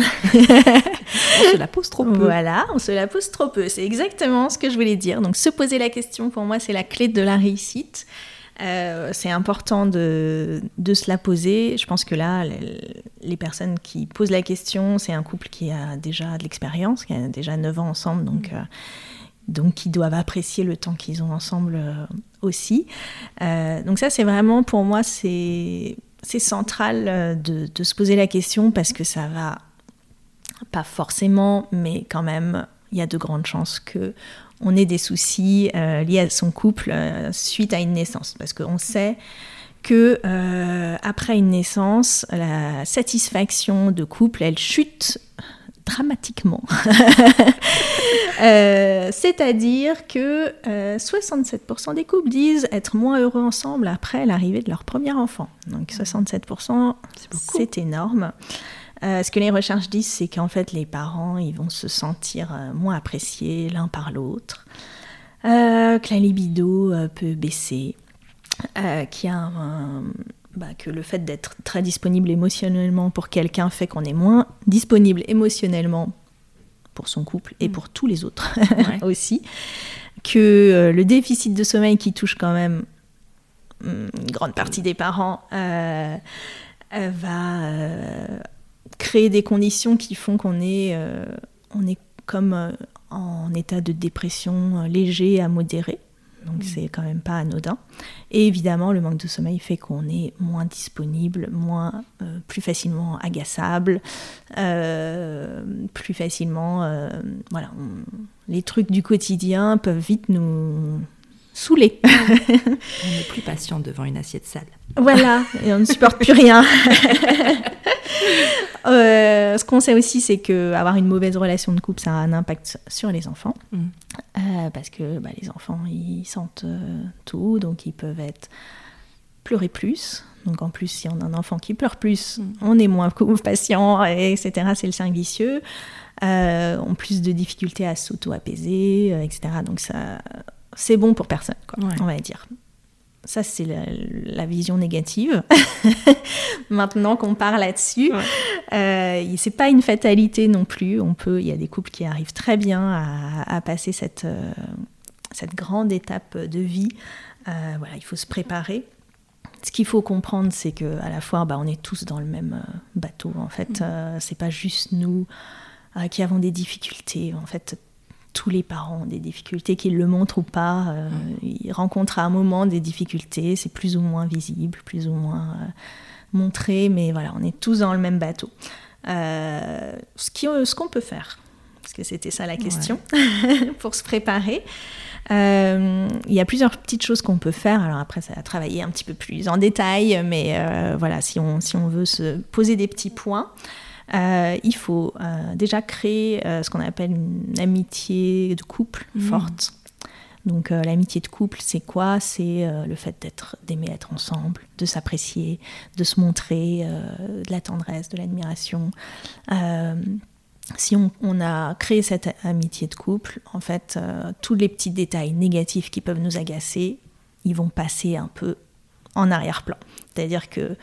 se la pose trop peu. Voilà, on se la pose trop peu. C'est exactement ce que je voulais dire. Donc, se poser la question, pour moi, c'est la clé de la réussite. Euh, c'est important de, de se la poser. Je pense que là, les, les personnes qui posent la question, c'est un couple qui a déjà de l'expérience, qui a déjà neuf ans ensemble, donc... Euh, donc ils doivent apprécier le temps qu'ils ont ensemble euh, aussi. Euh, donc ça, c'est vraiment, pour moi, c'est... C'est central de, de se poser la question parce que ça va, pas forcément, mais quand même, il y a de grandes chances qu'on ait des soucis euh, liés à son couple euh, suite à une naissance. Parce qu'on sait que euh, après une naissance, la satisfaction de couple, elle chute dramatiquement. euh, c'est-à-dire que euh, soixante-sept pour cent des couples disent être moins heureux ensemble après l'arrivée de leur premier enfant. Donc soixante-sept pour cent, c'est, c'est énorme. Euh, ce que les recherches disent, c'est qu'en fait, les parents, ils vont se sentir euh, moins appréciés l'un par l'autre, euh, que la libido euh, peut baisser, euh, qu'il y a un... un Bah, que le fait d'être très disponible émotionnellement pour quelqu'un fait qu'on est moins disponible émotionnellement pour son couple et pour tous les autres ouais. aussi, que euh, le déficit de sommeil qui touche quand même une grande partie des parents euh, euh, va euh, créer des conditions qui font qu'on est, euh, on est comme euh, en état de dépression euh, léger à modéré. Donc mmh. c'est quand même pas anodin. Et évidemment, le manque de sommeil fait qu'on est moins disponible, moins, euh, plus facilement agaçable, euh, plus facilement... Euh, voilà, on, les trucs du quotidien peuvent vite nous saouler. On n'est plus patient devant une assiette sale. Voilà, et on ne supporte plus rien. euh, ce qu'on sait aussi, c'est qu'avoir une mauvaise relation de couple, ça a un impact sur les enfants. Mmh. Euh, parce que bah, les enfants, ils sentent euh, tout, donc ils peuvent être pleurer plus. Donc en plus, si on a un enfant qui pleure plus, mmh. on est moins patient, et cetera. C'est le cercle vicieux. Euh, ont plus de difficultés à s'auto-apaiser, euh, et cetera. Donc ça, c'est bon pour personne, quoi, ouais. on va dire. Ça, c'est la, la vision négative. Maintenant qu'on part là-dessus, ouais. euh, c'est pas une fatalité non plus. On peut, il y a des couples qui arrivent très bien à, à passer cette, euh, cette grande étape de vie. Euh, voilà, il faut se préparer. Ce qu'il faut comprendre, c'est qu'à la fois, bah, on est tous dans le même bateau. En fait, mmh. euh, c'est pas juste nous euh, qui avons des difficultés. En fait, tous les parents ont des difficultés, qu'ils le montrent ou pas. Euh, mmh. Ils rencontrent à un moment des difficultés, c'est plus ou moins visible, plus ou moins euh, montré, mais voilà, on est tous dans le même bateau. Euh, ce, qui, ce qu'on peut faire, parce que c'était ça la question, ouais. pour se préparer, euh, il y a plusieurs petites choses qu'on peut faire. Alors après, ça va travailler un petit peu plus en détail, mais euh, voilà, si on, si on veut se poser des petits points, Euh, il faut euh, déjà créer euh, ce qu'on appelle une amitié de couple mmh. forte. Donc euh, l'amitié de couple, c'est quoi ? C'est euh, le fait d'être, d'aimer être ensemble, de s'apprécier, de se montrer euh, de la tendresse, de l'admiration. Euh, si on, on a créé cette amitié de couple, en fait, euh, tous les petits détails négatifs qui peuvent nous agacer, ils vont passer un peu en arrière-plan. C'est-à-dire que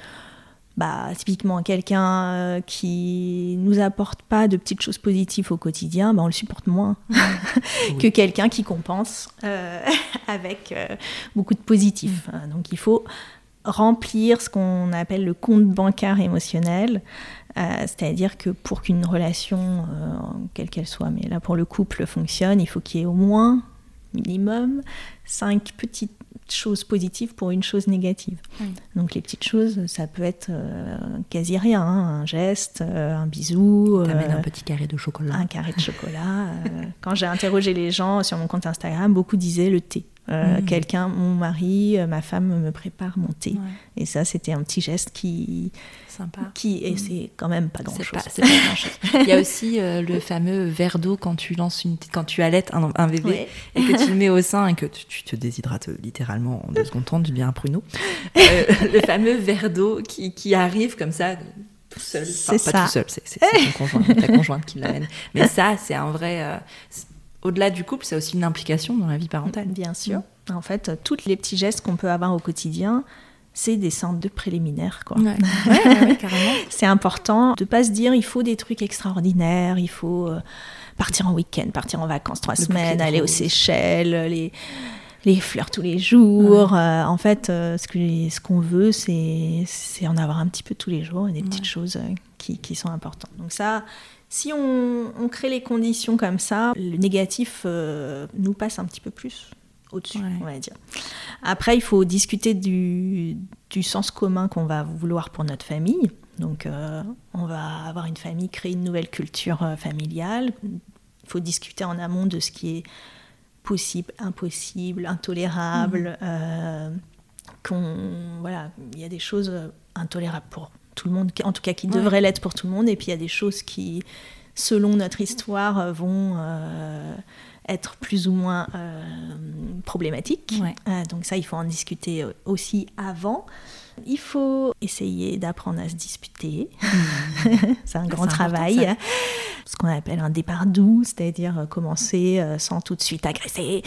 Bah, typiquement, quelqu'un euh, qui nous apporte pas de petites choses positives au quotidien, bah, on le supporte moins oui. que quelqu'un qui compense euh, avec euh, beaucoup de positifs. Mmh. Donc, il faut remplir ce qu'on appelle le compte bancaire émotionnel, euh, c'est-à-dire que pour qu'une relation, euh, quelle qu'elle soit, mais là pour le couple fonctionne, il faut qu'il y ait au moins, minimum, cinq petites choses positives pour une chose négative. Oui. Donc les petites choses, ça peut être euh, quasi rien, hein, un geste, euh, un bisou. T'amènes euh, un petit carré de chocolat. Un carré de chocolat. euh, quand j'ai interrogé les gens sur mon compte Instagram, beaucoup disaient le thé. Euh, mmh. Quelqu'un, mon mari, euh, ma femme me prépare mon thé. Ouais. Et ça, c'était un petit geste qui... Sympa. Qui, et mmh. c'est quand même pas grand-chose. C'est pas, c'est pas grand-chose. Il y a aussi euh, le fameux verre d'eau quand tu lances une, quand tu allaites un, un bébé ouais. et que tu le mets au sein et que tu, tu te déshydrates littéralement en deux secondes trente, tu deviens un pruneau. Euh, le fameux verre d'eau qui, qui arrive comme ça... tout seul. Enfin, c'est pas ça. tout seul, c'est, c'est, c'est ton conjoint, ta conjointe qui l'amène. Mais ça, c'est un vrai... Euh, au-delà du couple, c'est aussi une implication dans la vie parentale. Bien sûr. Mmh. En fait, tous les petits gestes qu'on peut avoir au quotidien, c'est des sortes de préliminaires, quoi. Ouais, ouais, ouais, ouais carrément. C'est important de ne pas se dire il faut des trucs extraordinaires, il faut euh, partir en week-end, partir en vacances trois le semaines, aller aux Seychelles, les... les fleurs tous les jours. Ouais. Euh, en fait, euh, ce, que, ce qu'on veut, c'est, c'est en avoir un petit peu tous les jours et des petites ouais. choses euh, qui, qui sont importantes. Donc ça, si on, on crée les conditions comme ça, le négatif euh, nous passe un petit peu plus au-dessus, ouais. on va dire. Après, il faut discuter du, du sens commun qu'on va vouloir pour notre famille. Donc, euh, on va avoir une famille, créer une nouvelle culture euh, familiale. Il faut discuter en amont de ce qui est possible, impossible, intolérable. Mmh. Euh, qu'on, voilà, il y a des choses intolérables pour tout le monde, en tout cas qui ouais. devraient l'être pour tout le monde, et puis il y a des choses qui, selon notre histoire, vont euh, être plus ou moins euh, problématiques. Ouais. Euh, donc ça, il faut en discuter aussi avant. Il faut essayer d'apprendre à se disputer. Mmh. C'est un grand c'est travail. Ça. Ce qu'on appelle un départ doux, c'est-à-dire commencer sans tout de suite agresser,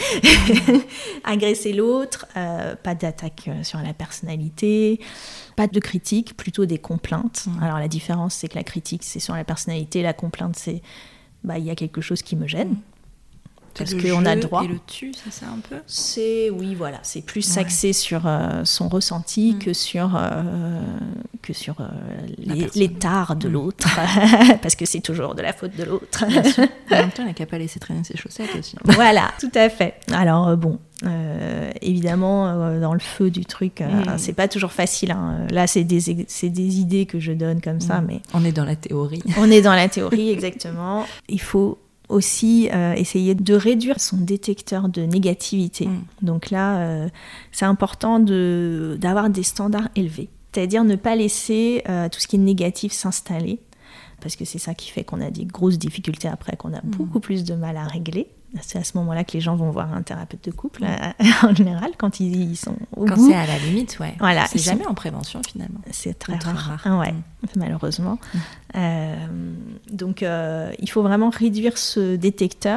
agresser l'autre, euh, pas d'attaque sur la personnalité, pas de critique, plutôt des complaintes. Mmh. Alors la différence, c'est que la critique, c'est sur la personnalité, la complainte, c'est bah, y a quelque chose qui me gêne. Mmh. Parce qu'on a le droit. Et le tu, ça c'est un peu. C'est oui, voilà, c'est plus ouais. axé sur euh, son ressenti mmh. que sur euh, que sur euh, les, les tares de mmh. l'autre, parce que c'est toujours de la faute de l'autre. Bien sûr. En même temps, il n'a qu'à pas laisser traîner ses chaussettes aussi. Voilà, tout à fait. Alors euh, bon, euh, évidemment, euh, dans le feu du truc, euh, mmh. c'est pas toujours facile. Hein. Là, c'est des c'est des idées que je donne comme mmh. ça, mais on est dans la théorie. On est dans la théorie, exactement. Il faut aussi euh, essayer de réduire son détecteur de négativité. Mmh. Donc là, euh, c'est important de, d'avoir des standards élevés. C'est-à-dire ne pas laisser euh, tout ce qui est négatif s'installer, parce que c'est ça qui fait qu'on a des grosses difficultés après, qu'on a mmh. beaucoup plus de mal à régler. C'est à ce moment-là que les gens vont voir un thérapeute de couple, mmh. en général, quand ils, ils sont au quand bout. C'est à la limite, ouais. Voilà, c'est jamais sont... en prévention, finalement. C'est très, très rare, rare. Ah, ouais, mmh. malheureusement. Mmh. Euh, donc, euh, il faut vraiment réduire ce détecteur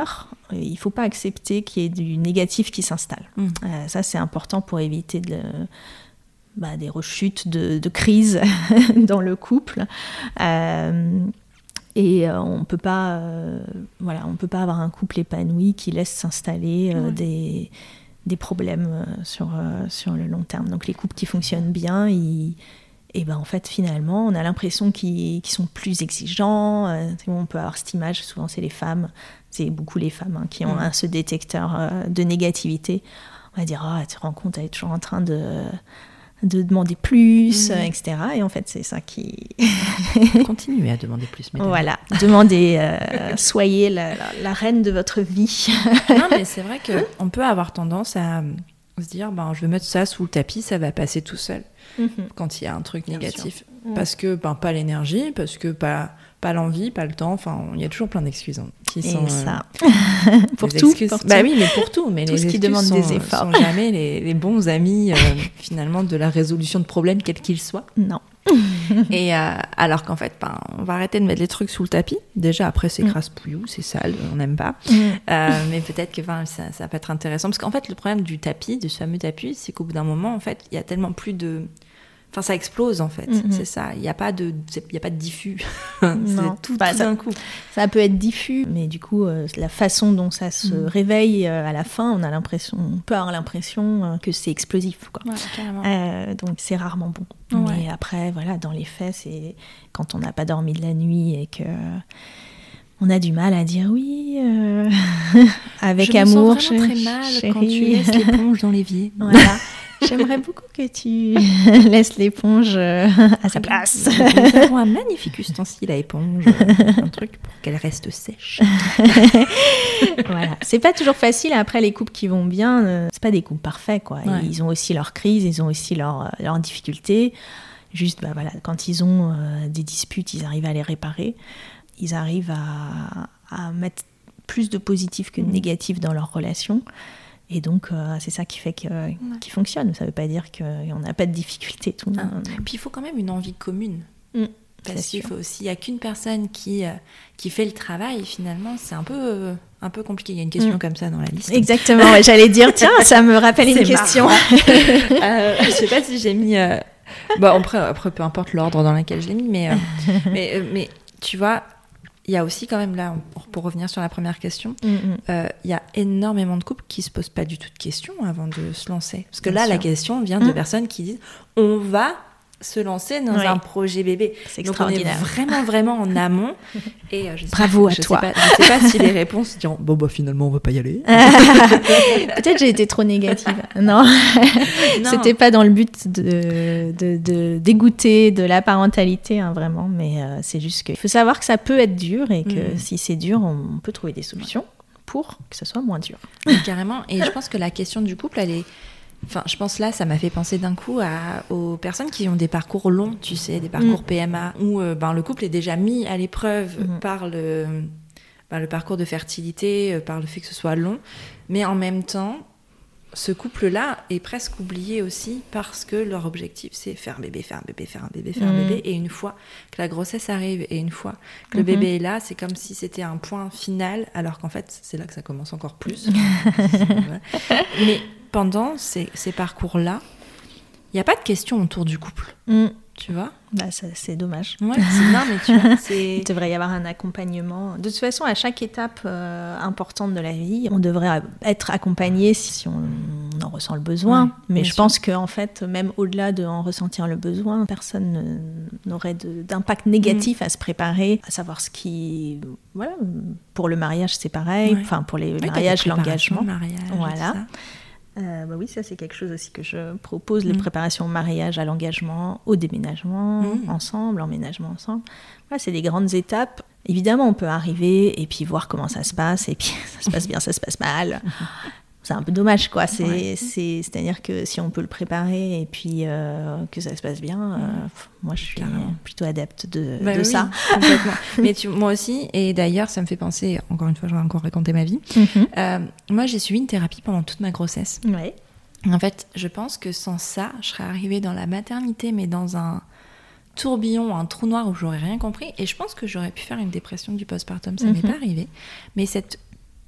il ne faut pas accepter qu'il y ait du négatif qui s'installe. Mmh. Euh, ça, c'est important pour éviter de, bah, des rechutes de, de crise dans le couple. Euh, et euh, on peut pas, euh, voilà, on peut pas avoir un couple épanoui qui laisse s'installer euh, ouais. des, des problèmes euh, sur, euh, sur le long terme. Donc les couples qui fonctionnent bien, ils... Et ben en fait, finalement, on a l'impression qu'ils, qu'ils sont plus exigeants. Euh, on peut avoir cette image, souvent c'est les femmes, c'est beaucoup les femmes hein, qui ont mmh. un, ce détecteur euh, de négativité. On va dire, ah, tu te rends compte, elle est toujours en train de, de demander plus, mmh. euh, et cetera. Et en fait, c'est ça qui... Continuez à demander plus, mesdames. Voilà, demandez, euh, soyez la, la, la reine de votre vie. Non, mais c'est vrai qu'on peut avoir tendance à se dire, ben, je vais mettre ça sous le tapis, ça va passer tout seul. Mmh. Quand il y a un truc Bien négatif mmh. parce que ben, pas l'énergie, parce que pas, pas l'envie, pas le temps, enfin il y a toujours plein d'excuses hein, qui et sont ça euh, pour, tout, pour tout bah oui mais pour tout mais tout les ce qui demande sont, des efforts sont jamais les, les bons amis euh, finalement de la résolution de problèmes quels qu'ils soient. Non. Et euh, alors qu'en fait ben, on va arrêter de mettre les trucs sous le tapis déjà après c'est mmh. crasse-pouillou, c'est sale, on n'aime pas mmh. euh, mais peut-être que ben, ça, ça peut être intéressant parce qu'en fait le problème du tapis, de ce fameux tapis, c'est qu'au bout d'un moment en fait il y a tellement plus de Enfin, ça explose en fait, mm-hmm. c'est ça. Il n'y a pas de, il y a pas de diffus. Non, c'est tout, bah, tout ça, d'un coup. Ça peut être diffus, mais du coup, euh, la façon dont ça se mm. réveille euh, à la fin, on a l'impression, on peut avoir l'impression euh, que c'est explosif, quoi. Ouais, carrément. Euh, donc c'est rarement bon. Ouais. Mais après, voilà, dans les faits, c'est quand on n'a pas dormi de la nuit et que on a du mal à dire oui euh, avec Je amour. Je me sens vraiment ch- très mal chérie. quand tu laisses l'éponge dans l'évier. Voilà. J'aimerais beaucoup que tu laisses l'éponge à sa place. Nous avons un magnifique ustensile à éponge, un truc pour qu'elle reste sèche. Voilà. C'est pas toujours facile. Après, les couples qui vont bien, euh, c'est pas des couples parfaits, quoi. Ouais. Ils ont aussi leurs crises, ils ont aussi leurs, leurs difficultés. Juste, bah, voilà, quand ils ont euh, des disputes, ils arrivent à les réparer. Ils arrivent à, à mettre plus de positif que de négatif dans leur relation. Et donc, euh, c'est ça qui fait que, ouais. qu'ils fonctionnent. Ça ne veut pas dire qu'on n'a pas de difficultés. Tout. Ah. Puis, il faut quand même une envie commune. Mm, Parce qu'il faut aussi, il n'y a qu'une personne qui, euh, qui fait le travail. Finalement, c'est un peu, euh, un peu compliqué. Il y a une question mm. comme ça dans la liste. Exactement. Ouais, j'allais dire, tiens, ça me rappelle une question. euh, je ne sais pas si j'ai mis... Euh... Bon, après, après, peu importe l'ordre dans lequel je l'ai mis. Mais, euh, mais, euh, mais tu vois... Il y a aussi quand même là, pour revenir sur la première question, il mm-hmm. euh, y a énormément de couples qui ne se posent pas du tout de questions avant de se lancer. Parce que Bien là, sûr. La question vient de mm. personnes qui disent « on va se lancer dans ouais. un projet bébé ». C'est Donc on est vraiment, vraiment en amont. Et, euh, je Bravo pas, à je toi. Sais pas, je ne sais pas si les réponses diront « bon, bah finalement, on ne va pas y aller ». Peut-être j'ai été trop négative. Non, non. C'était pas dans le but de, de, de dégoûter de la parentalité, hein, vraiment. Mais euh, c'est juste qu'il faut savoir que ça peut être dur et que mmh. si c'est dur, on peut trouver des solutions pour que ce soit moins dur. Oui, carrément. Et je pense que la question du couple, elle est... Enfin, je pense là, ça m'a fait penser d'un coup à, aux personnes qui ont des parcours longs, tu sais, des parcours mmh. P M A, où euh, ben, le couple est déjà mis à l'épreuve mmh. par le, ben, le parcours de fertilité, euh, par le fait que ce soit long. Mais en même temps, ce couple-là est presque oublié aussi parce que leur objectif, c'est faire un bébé, faire un bébé, faire un bébé, faire mmh. un bébé. Et une fois que la grossesse arrive et une fois que mmh. le bébé est là, c'est comme si c'était un point final, alors qu'en fait, c'est là que ça commence encore plus. Mais pendant ces, ces parcours-là, il n'y a pas de questions autour du couple. Mmh. Tu vois ? Bah, ça, c'est dommage. Ouais, c'est, non, mais tu vois, c'est... Il devrait y avoir un accompagnement. De toute façon, à chaque étape euh, importante de la vie, on devrait être accompagné si, si on, on en ressent le besoin. Ouais, mais je sûr. pense qu'en fait, même au-delà d'en ressentir le besoin, personne ne, n'aurait de, d'impact négatif mmh. à se préparer, à savoir ce qui... Voilà, pour le mariage, c'est pareil. Ouais. Enfin, pour les ouais, mariages, l'engagement. Mariage, voilà. Euh, bah oui, ça c'est quelque chose aussi que je propose, mmh. les préparations au mariage, à l'engagement, au déménagement, mmh. ensemble, emménagement ensemble. Voilà, c'est des grandes étapes. Évidemment, on peut arriver et puis voir comment ça se passe, et puis ça se passe bien, ça se passe mal. C'est un peu dommage, quoi. C'est, ouais. c'est, c'est-à-dire que si on peut le préparer et puis euh, que ça se passe bien, euh, moi je suis Carrément. plutôt adepte de, bah de oui, ça. Complètement. Mais tu, moi aussi, et d'ailleurs ça me fait penser, encore une fois je vais encore raconter ma vie, mm-hmm. euh, moi j'ai suivi une thérapie pendant toute ma grossesse. Ouais. En fait, je pense que sans ça, je serais arrivée dans la maternité, mais dans un tourbillon, un trou noir où j'aurais rien compris, et je pense que j'aurais pu faire une dépression du postpartum, ça mm-hmm. m'est pas arrivé. Mais cette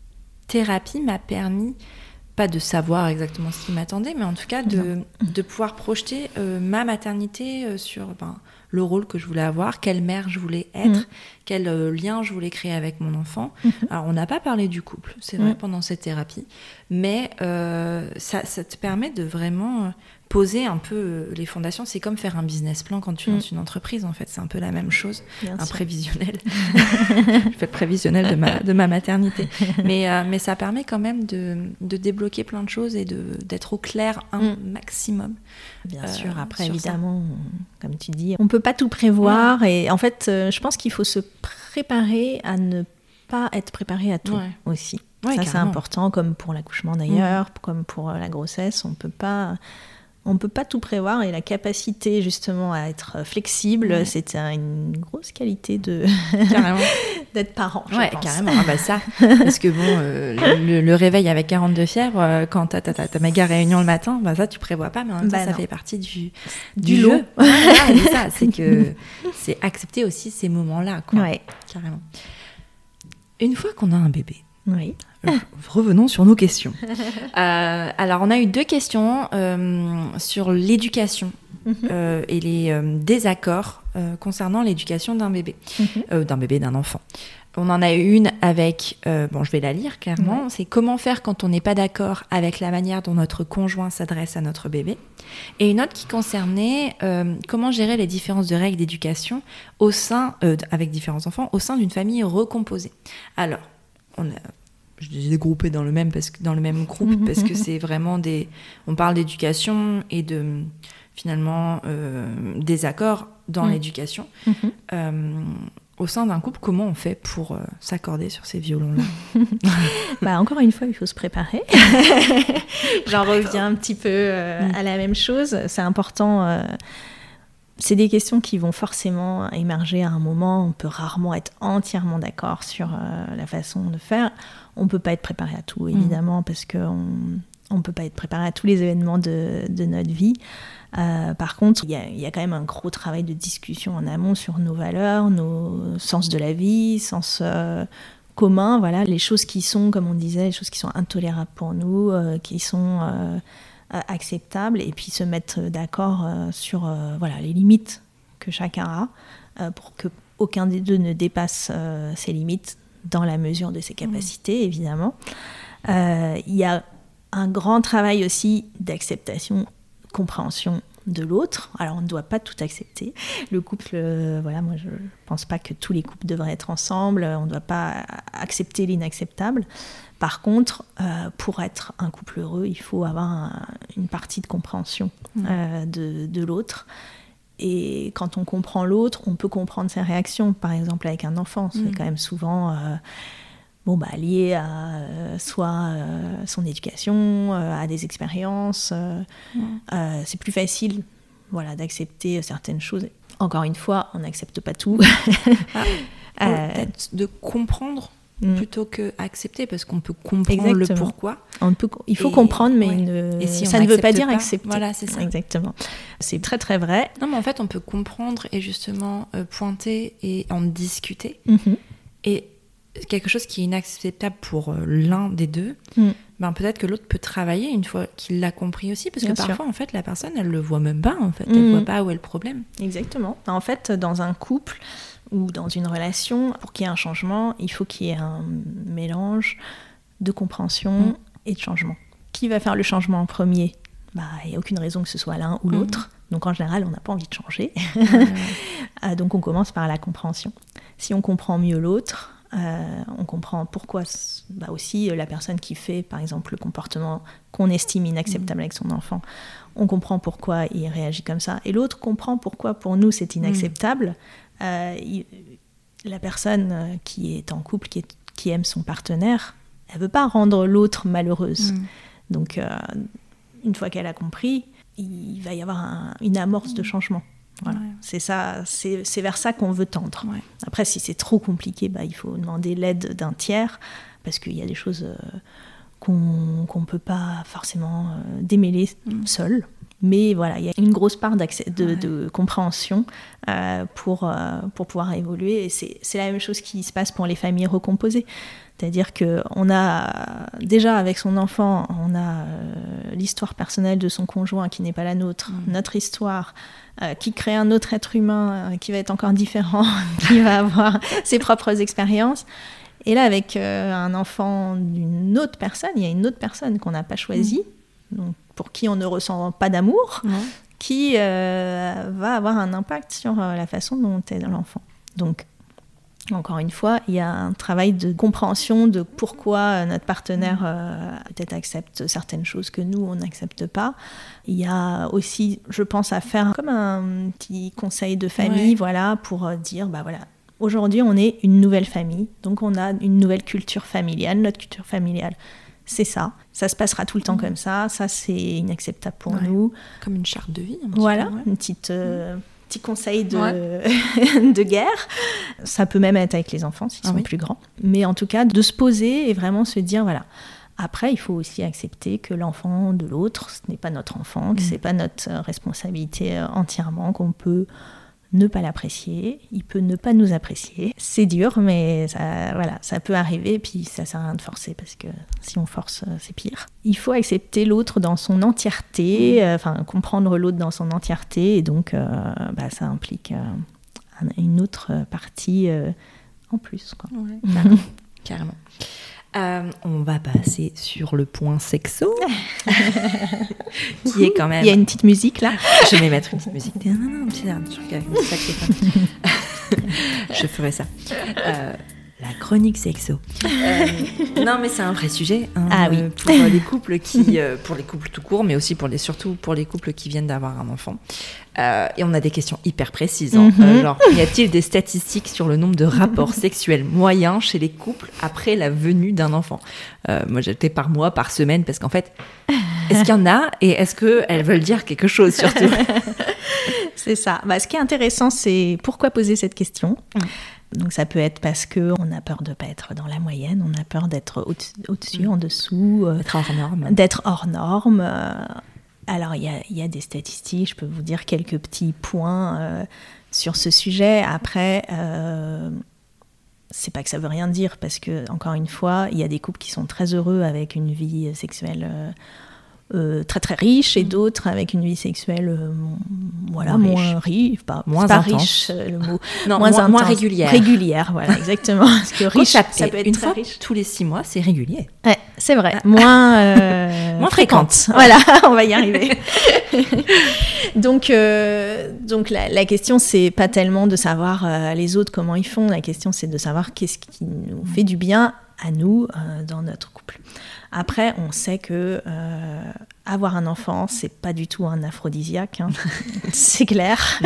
thérapie m'a permis, pas de savoir exactement ce qui m'attendait, mais en tout cas de, de pouvoir projeter euh, ma maternité euh, sur ben, le rôle que je voulais avoir, quelle mère je voulais être, mmh. quel euh, lien je voulais créer avec mon enfant. Mmh. Alors, on n'a pas parlé du couple, c'est vrai, mmh. pendant cette thérapie, mais euh, ça, ça te permet de vraiment poser un peu les fondations. C'est comme faire un business plan quand tu lances mmh. une entreprise, en fait. C'est un peu la même chose, Bien un sûr. prévisionnel. Je fais le prévisionnel de ma, de ma maternité. Mais, euh, mais ça permet quand même de, de débloquer plein de choses et de, d'être au clair un mmh. maximum. Bien euh, sûr, après, évidemment, ça. Comme tu dis, on ne peut pas tout prévoir. Ouais. Et en fait, euh, je pense qu'il faut se préparer à ne pas être préparé à tout ouais. aussi. Ouais, ça, carrément. C'est important, comme pour l'accouchement d'ailleurs, mmh. comme pour la grossesse. On ne peut pas... On ne peut pas tout prévoir et la capacité justement à être flexible, ouais. c'est une grosse qualité de d'être parent, je ouais, pense. Carrément. Ah bah ça, parce que bon, euh, le, le réveil avec quarante-deux fièvre, euh, quand t'as, t'as, t'as ta méga réunion le matin, bah ça tu prévois pas, mais en même temps bah ça fait partie du, du, du lot. Voilà, c'est ça, c'est que c'est accepter aussi ces moments-là, quoi. Ouais. Carrément. Une fois qu'on a un bébé. Oui. Revenons sur nos questions. euh, alors, on a eu deux questions euh, sur l'éducation mm-hmm. euh, et les euh, désaccords euh, concernant l'éducation d'un bébé, mm-hmm. euh, d'un bébé, d'un enfant. On en a eu une avec, euh, bon, je vais la lire clairement, ouais. c'est comment faire quand on n'est pas d'accord avec la manière dont notre conjoint s'adresse à notre bébé. Et une autre qui concernait euh, comment gérer les différences de règles d'éducation au sein, euh, avec différents enfants au sein d'une famille recomposée. Alors, on a... Je les ai groupés dans le même, parce que, dans le même groupe parce que c'est vraiment des... On parle d'éducation et de, finalement, euh, des accords dans mmh. l'éducation. Mmh. Euh, au sein d'un couple, comment on fait pour euh, s'accorder sur ces violons-là? Bah, encore une fois, il faut se préparer. J'en reviens un petit peu euh, mmh. à la même chose. C'est important... Euh... C'est des questions qui vont forcément émerger à un moment. On peut rarement être entièrement d'accord sur euh, la façon de faire. On ne peut pas être préparé à tout, évidemment, mmh. parce qu'on ne peut pas être préparé à tous les événements de, de notre vie. Euh, par contre, il y a, y a quand même un gros travail de discussion en amont sur nos valeurs, nos sens de la vie, sens euh, commun, voilà, les choses qui sont, comme on disait, les choses qui sont intolérables pour nous, euh, qui sont... Euh, acceptable et puis se mettre d'accord euh, sur euh, voilà, les limites que chacun a euh, pour qu'aucun des deux ne dépasse euh, ses limites dans la mesure de ses capacités, mmh. évidemment. Euh, il y a un grand travail aussi d'acceptation, compréhension de l'autre. Alors, on ne doit pas tout accepter. Le couple, euh, voilà, moi, je ne pense pas que tous les couples devraient être ensemble. On ne doit pas accepter l'inacceptable. Par contre, euh, pour être un couple heureux, il faut avoir un, une partie de compréhension mmh. euh, de, de l'autre. Et quand on comprend l'autre, on peut comprendre ses réactions. Par exemple, avec un enfant, c'est mmh. quand même souvent euh, bon, bah, lié à euh, soit euh, son éducation, euh, à des expériences. Euh, mmh. euh, c'est plus facile voilà, d'accepter certaines choses. Encore une fois, on n'accepte pas tout. ah, euh, peut-être de comprendre Mmh. plutôt que accepter, parce qu'on peut comprendre Exactement. Le pourquoi. On peut, il faut et, comprendre, mais ouais. ne, et si ça ne veut pas dire pas, accepter. Voilà, c'est ça. Exactement. C'est très très vrai. Non, mais en fait, on peut comprendre et justement euh, pointer et en discuter. Mmh. Et quelque chose qui est inacceptable pour euh, l'un des deux, mmh. ben peut-être que l'autre peut travailler une fois qu'il l'a compris aussi, parce Bien que sûr. Parfois, en fait, la personne, elle le voit même pas. En fait, elle mmh. voit pas où est le problème. Exactement. En fait, dans un couple ou dans une relation, pour qu'il y ait un changement, il faut qu'il y ait un mélange de compréhension mmh. et de changement. Qui va faire le changement en premier ? Bah, il n'y a aucune raison que ce soit l'un ou l'autre. Mmh. Donc en général, on n'a pas envie de changer. Mmh. Donc on commence par la compréhension. Si on comprend mieux l'autre, euh, on comprend pourquoi bah aussi la personne qui fait, par exemple, le comportement qu'on estime inacceptable mmh. avec son enfant, on comprend pourquoi il réagit comme ça. Et l'autre comprend pourquoi pour nous c'est inacceptable. Mmh. Euh, il, la personne qui est en couple, qui, est, qui aime son partenaire, elle ne veut pas rendre l'autre malheureuse. Mmh. Donc, euh, une fois qu'elle a compris, il va y avoir un, une amorce mmh. de changement. Voilà. Ouais. C'est, ça, c'est, c'est vers ça qu'on veut tendre. Ouais. Après, si c'est trop compliqué, bah, il faut demander l'aide d'un tiers, parce qu'il y a des choses euh, qu'on ne peut pas forcément euh, démêler mmh. seul. Mais voilà, il y a une grosse part d'accès, de, ouais. de compréhension euh, pour, euh, pour pouvoir évoluer. Et c'est, c'est la même chose qui se passe pour les familles recomposées. C'est-à-dire qu'on a, déjà avec son enfant, on a euh, l'histoire personnelle de son conjoint qui n'est pas la nôtre, mmh. notre histoire, euh, qui crée un autre être humain euh, qui va être encore différent, qui va avoir ses propres expériences. Et là, avec euh, un enfant d'une autre personne, il y a une autre personne qu'on n'a pas choisie, mmh. donc, pour qui on ne ressent pas d'amour, mmh. qui euh, va avoir un impact sur euh, la façon dont est l'enfant. Donc, encore une fois, il y a un travail de compréhension de pourquoi notre partenaire euh, peut-être accepte certaines choses que nous, on n'accepte pas. Il y a aussi, je pense, à faire comme un petit conseil de famille, ouais. voilà, pour dire, bah voilà, aujourd'hui, on est une nouvelle famille, donc on a une nouvelle culture familiale. Notre culture familiale, c'est ça. Ça se passera tout le temps mmh. comme ça. Ça, c'est inacceptable pour ouais. nous. Comme une charte de vie. Un voilà, peu, ouais. une petite... Euh, mmh. petit conseil de, ouais. de guerre. Ça peut même être avec les enfants s'ils ah sont oui. plus grands. Mais en tout cas, de se poser et vraiment se dire, voilà. Après, il faut aussi accepter que l'enfant de l'autre, ce n'est pas notre enfant, que mmh. ce n'est pas notre responsabilité entièrement, qu'on peut ne pas l'apprécier, il peut ne pas nous apprécier. C'est dur, mais ça, voilà, ça peut arriver, et puis ça sert à rien de forcer, parce que si on force, c'est pire. Il faut accepter l'autre dans son entièreté, euh, enfin comprendre l'autre dans son entièreté, et donc euh, bah, ça implique euh, une autre partie euh, en plus, quoi. Ouais, carrément. carrément. Euh, on va passer sur le point sexo, qui est quand même... Il y a une petite musique là. Je vais mettre une petite musique. Non, non, non, c'est un truc avec une saxophone. Je ferai ça. Euh, la chronique sexo. Euh, non, mais c'est un vrai sujet hein, ah, oui. euh, pour les couples qui, euh, pour les couples tout court, mais aussi pour les, surtout pour les couples qui viennent d'avoir un enfant. Euh, et on a des questions hyper précises. Hein. Mm-hmm. Euh, genre, y a-t-il des statistiques sur le nombre de rapports sexuels moyens chez les couples après la venue d'un enfant ? euh, Moi, j'étais par mois, par semaine, parce qu'en fait, est-ce qu'il y en a et est-ce qu'elles veulent dire quelque chose surtout ? C'est ça. Bah, ce qui est intéressant, c'est pourquoi poser cette question ? Mm. Donc ça peut être parce qu'on a peur de ne pas être dans la moyenne, on a peur d'être au- au-dessus, mmh. en dessous, euh, d'être hors norme. D'être hors norme. Euh, alors il y a, y a des statistiques, je peux vous dire quelques petits points euh, sur ce sujet. Après, euh, c'est pas que ça veut rien dire, parce que encore une fois, il y a des couples qui sont très heureux avec une vie sexuelle euh, Euh, très très riche, et mmh. d'autres avec une vie sexuelle euh, voilà, moins riche, pas, moins pas intense. riche, euh, le mot non, moins, moins, intense, moins régulière. Régulière, voilà, exactement. Parce que riche, ça, ça peut être une très fois riche. tous les six mois, c'est régulier. Ouais, c'est vrai. Ah. Moins, euh, moins fréquente. fréquente. Voilà, on va y arriver. donc, euh, donc la, la question, c'est pas tellement de savoir euh, les autres comment ils font. La question, c'est de savoir qu'est-ce qui nous fait du bien à nous euh, dans notre couple. Après, on sait que euh, avoir un enfant, c'est pas du tout un aphrodisiaque, hein. C'est clair.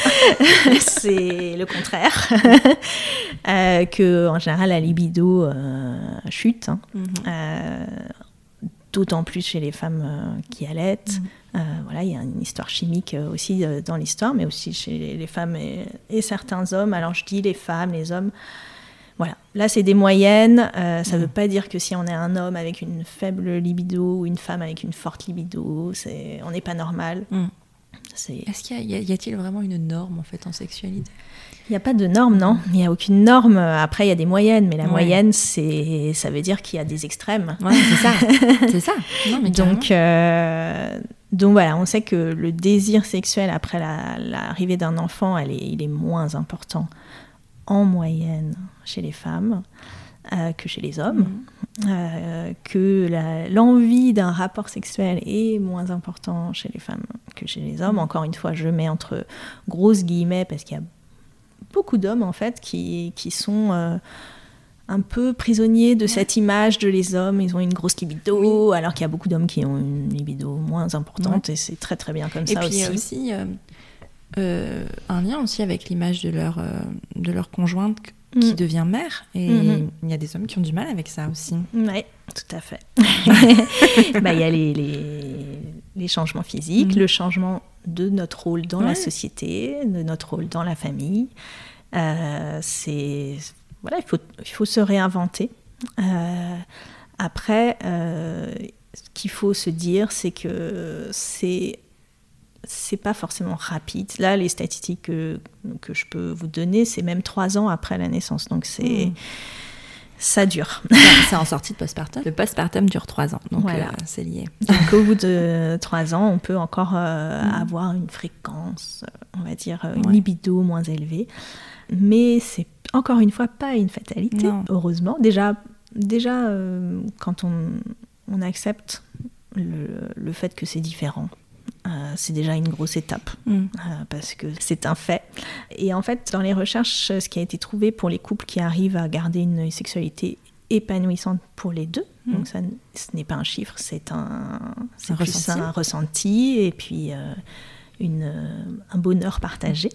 C'est le contraire. euh, que en général, la libido euh, chute. Hein. Mm-hmm. Euh, d'autant plus chez les femmes euh, qui allaitent. Mm-hmm. Euh, voilà, il y a une histoire chimique euh, aussi euh, dans l'histoire, mais aussi chez les, les femmes et, et certains hommes. Alors je dis les femmes, les hommes. Voilà, là c'est des moyennes, euh, ça ne mmh. veut pas dire que si on est un homme avec une faible libido ou une femme avec une forte libido, c'est... on n'est pas normal. Mmh. C'est... Est-ce qu'il y, a, y a-t-il vraiment une norme en fait en sexualité ? Il n'y a pas de norme, non. Il n'y a aucune norme. Après, il y a des moyennes, mais la ouais. moyenne, c'est... ça veut dire qu'il y a des extrêmes. Ouais, c'est ça. c'est ça. Non, mais donc, euh... donc voilà, on sait que le désir sexuel après la... l'arrivée d'un enfant, elle est... il est moins important en moyenne chez les femmes euh, que chez les hommes, mmh. euh, que la, l'envie d'un rapport sexuel est moins important chez les femmes que chez les hommes. Mmh. Encore une fois, je mets entre grosses guillemets, parce qu'il y a beaucoup d'hommes en fait qui, qui sont euh, un peu prisonniers de ouais. cette image de les hommes, ils ont une grosse libido, oui. alors qu'il y a beaucoup d'hommes qui ont une libido moins importante, ouais. et c'est très très bien comme et ça puis, aussi. Et puis aussi... Euh... Euh, un lien aussi avec l'image de leur, euh, de leur conjointe qui mmh. devient mère, et mmh. il y a des hommes qui ont du mal avec ça aussi. Oui, tout à fait. bah, il y a les, les, les changements physiques, mmh. le changement de notre rôle dans ouais. la société, de notre rôle dans la famille. Euh, c'est, voilà, il faut, il faut se réinventer. Euh, après, euh, ce qu'il faut se dire, c'est que c'est c'est pas forcément rapide. Là, les statistiques que, que je peux vous donner, c'est même trois ans après la naissance. Donc, c'est, mmh. ça dure. C'est en sortie de postpartum. Le postpartum dure trois ans, donc voilà. euh, c'est lié. Donc au bout de trois ans, on peut encore euh, mmh. avoir une fréquence, on va dire, une ouais. libido moins élevée. Mais c'est encore une fois pas une fatalité, non. heureusement. Déjà, déjà euh, quand on, on accepte le, le fait que c'est différent, euh, c'est déjà une grosse étape, mm. euh, parce que c'est un fait. Et en fait, dans les recherches, ce qui a été trouvé pour les couples qui arrivent à garder une sexualité épanouissante pour les deux, mm. donc ça, ce n'est pas un chiffre, c'est un, c'est un, plus ressenti. un ressenti, et puis euh, une, un bonheur partagé.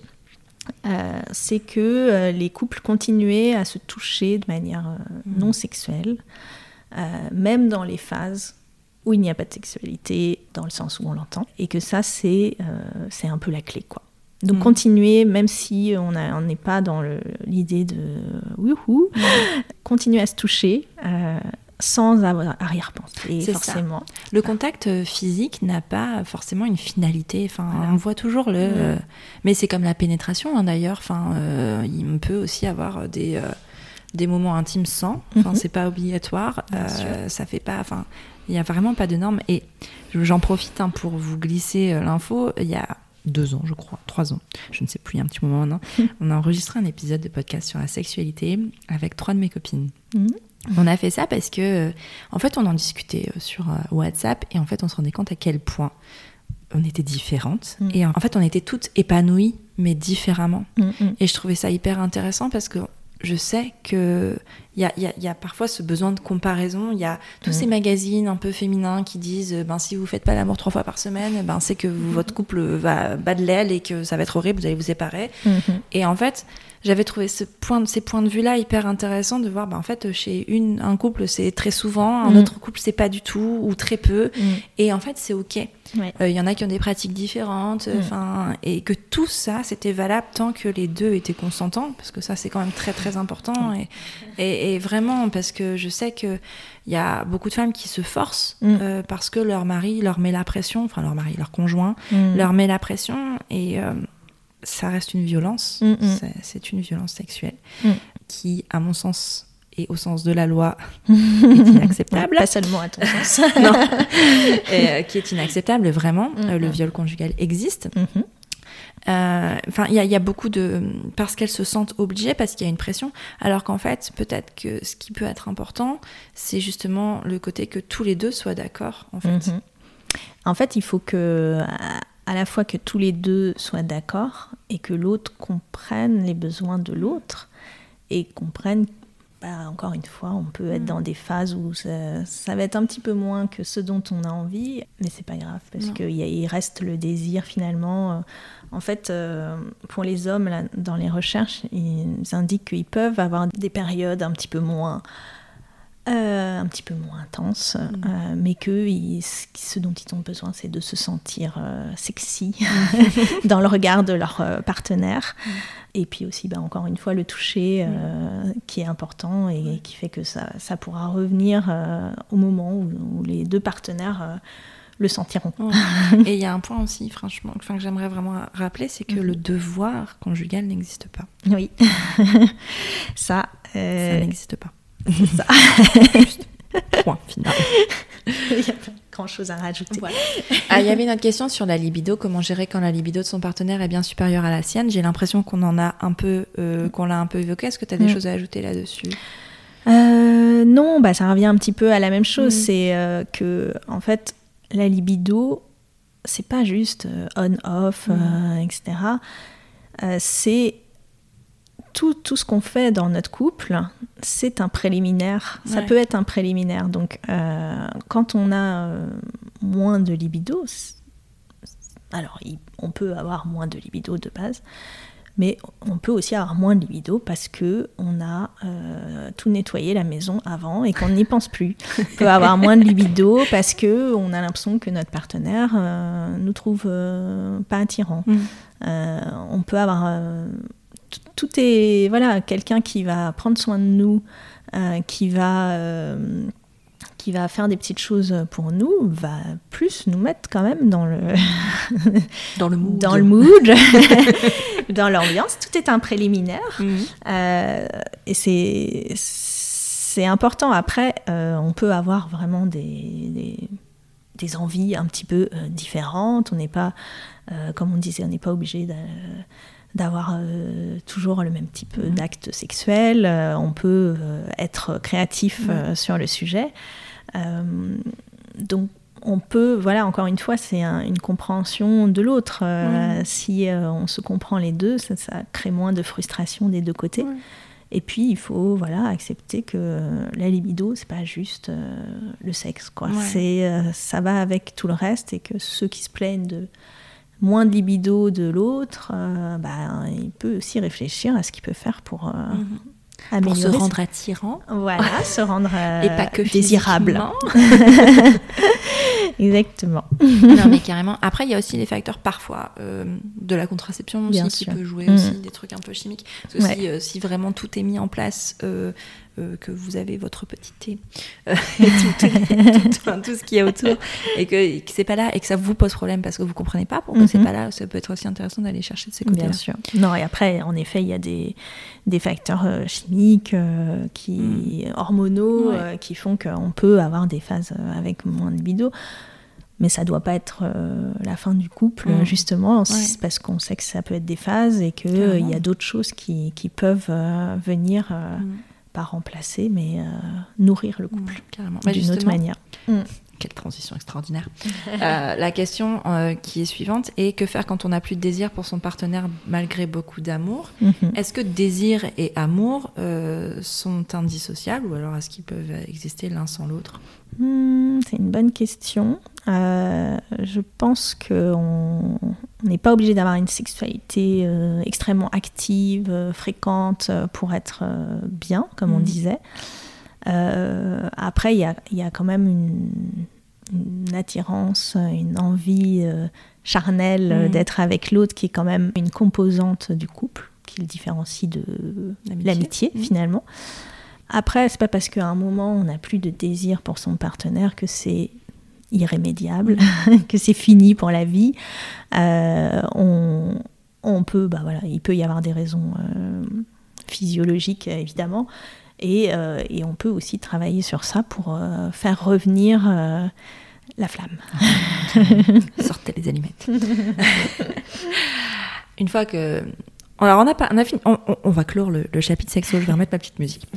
Euh, c'est que euh, les couples continuaient à se toucher de manière euh, mmh. non sexuelle, euh, même dans les phases où il n'y a pas de sexualité, dans le sens où on l'entend, et que ça, c'est, euh, c'est un peu la clé, quoi. Donc mmh. continuer, même si on n'est pas dans le, l'idée de wouhou, mmh. continuer à se toucher, euh, sans avoir arrière-pensée, c'est forcément. Ça. Le contact physique n'a pas forcément une finalité. Enfin, voilà. On voit toujours le... Mmh. Euh, mais c'est comme la pénétration, hein, d'ailleurs. Enfin, euh, il peut aussi avoir des, euh, des moments intimes sans. Enfin, mmh. c'est pas obligatoire. Euh, ça fait pas... Enfin, il n'y a vraiment pas de normes. Et j'en profite hein, pour vous glisser euh, l'info. Il y a deux ans, je crois, trois ans, je ne sais plus, il y a un petit moment maintenant. Mmh. On a enregistré un épisode de podcast sur la sexualité avec trois de mes copines. Mmh. On a fait ça parce que, en fait, on en discutait sur WhatsApp et en fait, on se rendait compte à quel point on était différentes. Mmh. Et en fait, on était toutes épanouies, mais différemment. Mmh. Et je trouvais ça hyper intéressant parce que je sais qu'il y a, y, a, y a parfois ce besoin de comparaison. Il y a tous mmh. ces magazines un peu féminins qui disent ben, si vous ne faites pas l'amour trois fois par semaine, ben, c'est que vous, mmh. votre couple va battre de l'aile et que ça va être horrible, vous allez vous séparer. Mmh. Et en fait... J'avais trouvé ce point, ces points de vue-là hyper intéressants de voir, bah, en fait, chez une, un couple, c'est très souvent, un mmh. autre couple, c'est pas du tout, ou très peu. Mmh. Et en fait, c'est OK. Il ouais. euh, y en a qui ont des pratiques différentes, mmh. et que tout ça, c'était valable tant que les deux étaient consentants, parce que ça, c'est quand même très, très important. Mmh. Et, et, et vraiment, parce que je sais qu'il y a beaucoup de femmes qui se forcent mmh. euh, parce que leur mari leur met la pression, enfin, leur mari, leur conjoint, mmh. leur met la pression, et... Euh, ça reste une violence, mmh, mmh. C'est, c'est une violence sexuelle mmh. qui, à mon sens, et au sens de la loi, est inacceptable. Pas seulement à ton sens. Non. Et, euh, qui est inacceptable, vraiment. Mmh. Euh, le viol conjugal existe. Mmh. Enfin, il y, y a beaucoup de... Parce qu'elles se sentent obligées, parce qu'il y a une pression, alors qu'en fait, peut-être que ce qui peut être important, c'est justement le côté que tous les deux soient d'accord, en fait. Mmh. En fait, il faut que... à la fois que tous les deux soient d'accord et que l'autre comprenne les besoins de l'autre et comprenne, bah, encore une fois, on peut être dans des phases où ça, ça va être un petit peu moins que ce dont on a envie, mais c'est pas grave parce qu'il y reste le désir finalement. En fait, euh, pour les hommes, là, dans les recherches, ils indiquent qu'ils peuvent avoir des périodes un petit peu moins... Euh, un petit peu moins intense, mmh. euh, mais que ils, ce dont ils ont besoin, c'est de se sentir euh, sexy mmh. dans le regard de leur euh, partenaire. Mmh. Et puis aussi, bah, encore une fois, le toucher euh, mmh. qui est important et mmh. qui fait que ça, ça pourra revenir euh, au moment où, où les deux partenaires euh, le sentiront. Mmh. Et il y a un point aussi, franchement, enfin, que j'aimerais vraiment rappeler, c'est que mmh. le devoir conjugal n'existe pas. Oui. ça, euh... ça n'existe pas. C'est ça. Juste. Point final. Il n'y a pas grand-chose à rajouter. Voilà. Ah, il y avait une autre question sur la libido. Comment gérer quand la libido de son partenaire est bien supérieure à la sienne ? J'ai l'impression qu'on en a un peu, euh, qu'on l'a un peu évoqué. Est-ce que tu as des mmh. choses à ajouter là-dessus ? euh, Non, bah, ça revient un petit peu à la même chose. Mmh. C'est euh, que, en fait, la libido, c'est pas juste euh, on-off, mmh. euh, et cetera. Euh, c'est Tout, tout ce qu'on fait dans notre couple, c'est un préliminaire. Ça ouais. peut être un préliminaire. Donc, euh, quand on a euh, moins de libido, alors il, on peut avoir moins de libido de base, mais on peut aussi avoir moins de libido parce qu'on a euh, tout nettoyé la maison avant et qu'on n'y pense plus. On peut avoir moins de libido parce qu'on a l'impression que notre partenaire euh, nous trouve euh, pas attirant. Mm. Euh, on peut avoir... Euh, tout est voilà quelqu'un qui va prendre soin de nous, euh, qui va euh, qui va faire des petites choses pour nous, va plus nous mettre quand même dans le dans le mood, dans le mood, dans l'ambiance. Tout est un préliminaire, mmh. euh, et c'est c'est important. Après, euh, on peut avoir vraiment des, des, des envies un petit peu euh, différentes. On n'est pas, euh, comme on disait, on n'est pas obligé de, d'avoir euh, toujours le même type mmh. d'acte sexuel. Euh, on peut euh, être créatif mmh. euh, sur le sujet. Euh, donc, on peut, voilà, encore une fois, c'est un, une compréhension de l'autre. Euh, mmh. Si euh, on se comprend les deux, ça, ça crée moins de frustration des deux côtés. Mmh. Et puis, il faut, voilà, accepter que la libido, c'est pas juste euh, le sexe, quoi. Ouais. C'est, euh, ça va avec tout le reste, et que ceux qui se plaignent de moins de libido de l'autre, euh, bah, il peut aussi réfléchir à ce qu'il peut faire pour euh, mmh. améliorer. Pour se rendre attirant. Voilà, se rendre euh, et pas que désirable. Exactement. Non, mais carrément. Après, il y a aussi les facteurs parfois euh, de la contraception aussi, qui peut jouer mmh. aussi, des trucs un peu chimiques. Parce que ouais. si, euh, si vraiment tout est mis en place, euh, euh, que vous avez votre petit thé, euh, et tout, tout, tout, enfin, tout ce qu'il y a autour, et que, et que c'est pas là, et que ça vous pose problème parce que vous comprenez pas pourquoi mmh. c'est pas là, ça peut être aussi intéressant d'aller chercher de ces côtés-là. Bien sûr. Non, et après, en effet, il y a des, des facteurs euh, chimiques, euh, qui, mmh. hormonaux, ouais. euh, qui font qu'on peut avoir des phases avec moins de libido. Mais ça ne doit pas être euh, la fin du couple, mmh. justement, ouais. parce qu'on sait que ça peut être des phases et qu'il euh, y a d'autres choses qui, qui peuvent euh, venir, euh, mmh. pas remplacer, mais euh, nourrir le couple mmh, carrément. d'une bah, autre manière. Mmh. Quelle transition extraordinaire. euh, la question euh, qui est suivante est: que faire quand on n'a plus de désir pour son partenaire malgré beaucoup d'amour? mmh. Est-ce que désir et amour euh, sont indissociables, ou alors est-ce qu'ils peuvent exister l'un sans l'autre? mmh, C'est une bonne question. Euh, je pense qu'on n'est pas obligé d'avoir une sexualité euh, extrêmement active, euh, fréquente, euh, pour être euh, bien, comme mmh. on disait. Euh, après, il y a, y a quand même une, une attirance, une envie euh, charnelle euh, mmh. d'être avec l'autre, qui est quand même une composante du couple, qui le différencie de l'amitié, l'amitié mmh. finalement. Après, c'est pas parce qu'à un moment on n'a plus de désir pour son partenaire que c'est irrémédiable, mmh. que c'est fini pour la vie. Euh, on, on peut, bah voilà, il peut y avoir des raisons euh, physiologiques, évidemment. Et, euh, et on peut aussi travailler sur ça pour euh, faire revenir euh, la flamme. Sortez les allumettes. Une fois que... Alors, on a, pas, on a fini... On, on, on va clore le, le chapitre sexo, je vais remettre ma petite musique.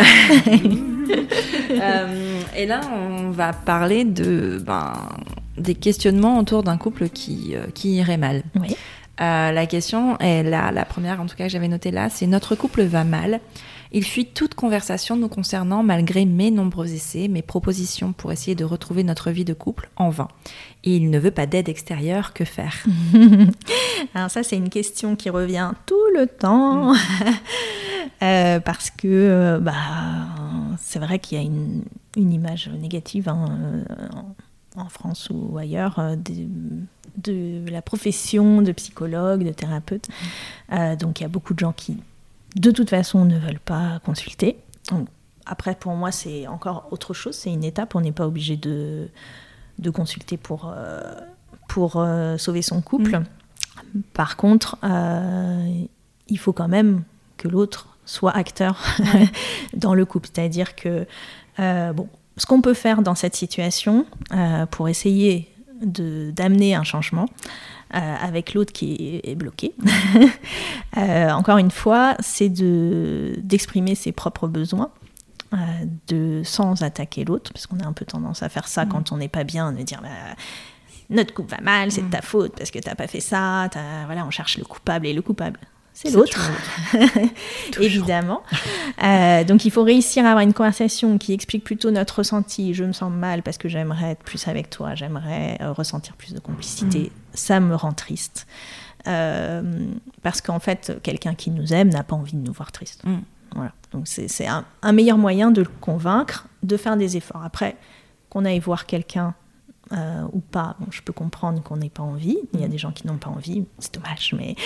euh, et là, on va parler de, ben, des questionnements autour d'un couple qui, euh, qui irait mal. Oui. Euh, la question est là, la première en tout cas que j'avais notée là, c'est: notre couple va mal. Il fuit toute conversation nous concernant malgré mes nombreux essais, mes propositions pour essayer de retrouver notre vie de couple, en vain. Et il ne veut pas d'aide extérieure, que faire? Alors ça, c'est une question qui revient tout le temps, mmh. euh, parce que euh, bah, c'est vrai qu'il y a une, une image négative, hein, en, en France ou ailleurs, euh, de, de la profession de psychologue, de thérapeute. Euh, donc il y a beaucoup de gens qui, de toute façon, ne veulent pas consulter. Donc, après, pour moi, c'est encore autre chose. C'est une étape. On n'est pas obligé de, de consulter pour, euh, pour euh, sauver son couple. Mmh. Par contre, euh, il faut quand même que l'autre soit acteur ouais. dans le couple. C'est-à-dire que, euh, bon, ce qu'on peut faire dans cette situation euh, pour essayer de, d'amener un changement, Euh, avec l'autre qui est, est bloqué. euh, encore une fois, c'est de, d'exprimer ses propres besoins, euh, de, sans attaquer l'autre, parce qu'on a un peu tendance à faire ça mmh. quand on n'est pas bien, de dire bah, notre couple va mal, c'est mmh. de ta faute parce que t'as pas fait ça, t'as, voilà, on cherche le coupable, et le coupable, c'est, c'est l'autre, évidemment. Euh, donc il faut réussir à avoir une conversation qui explique plutôt notre ressenti. Je me sens mal parce que j'aimerais être plus avec toi, j'aimerais euh, ressentir plus de complicité. Mmh. Ça me rend triste. Euh, parce qu'en fait, quelqu'un qui nous aime n'a pas envie de nous voir tristes. Mmh. Voilà. Donc c'est, c'est un, un meilleur moyen de le convaincre, de faire des efforts. Après, qu'on aille voir quelqu'un Euh, ou pas, bon, je peux comprendre qu'on n'ait pas envie. Il y a des gens qui n'ont pas envie, c'est dommage, mais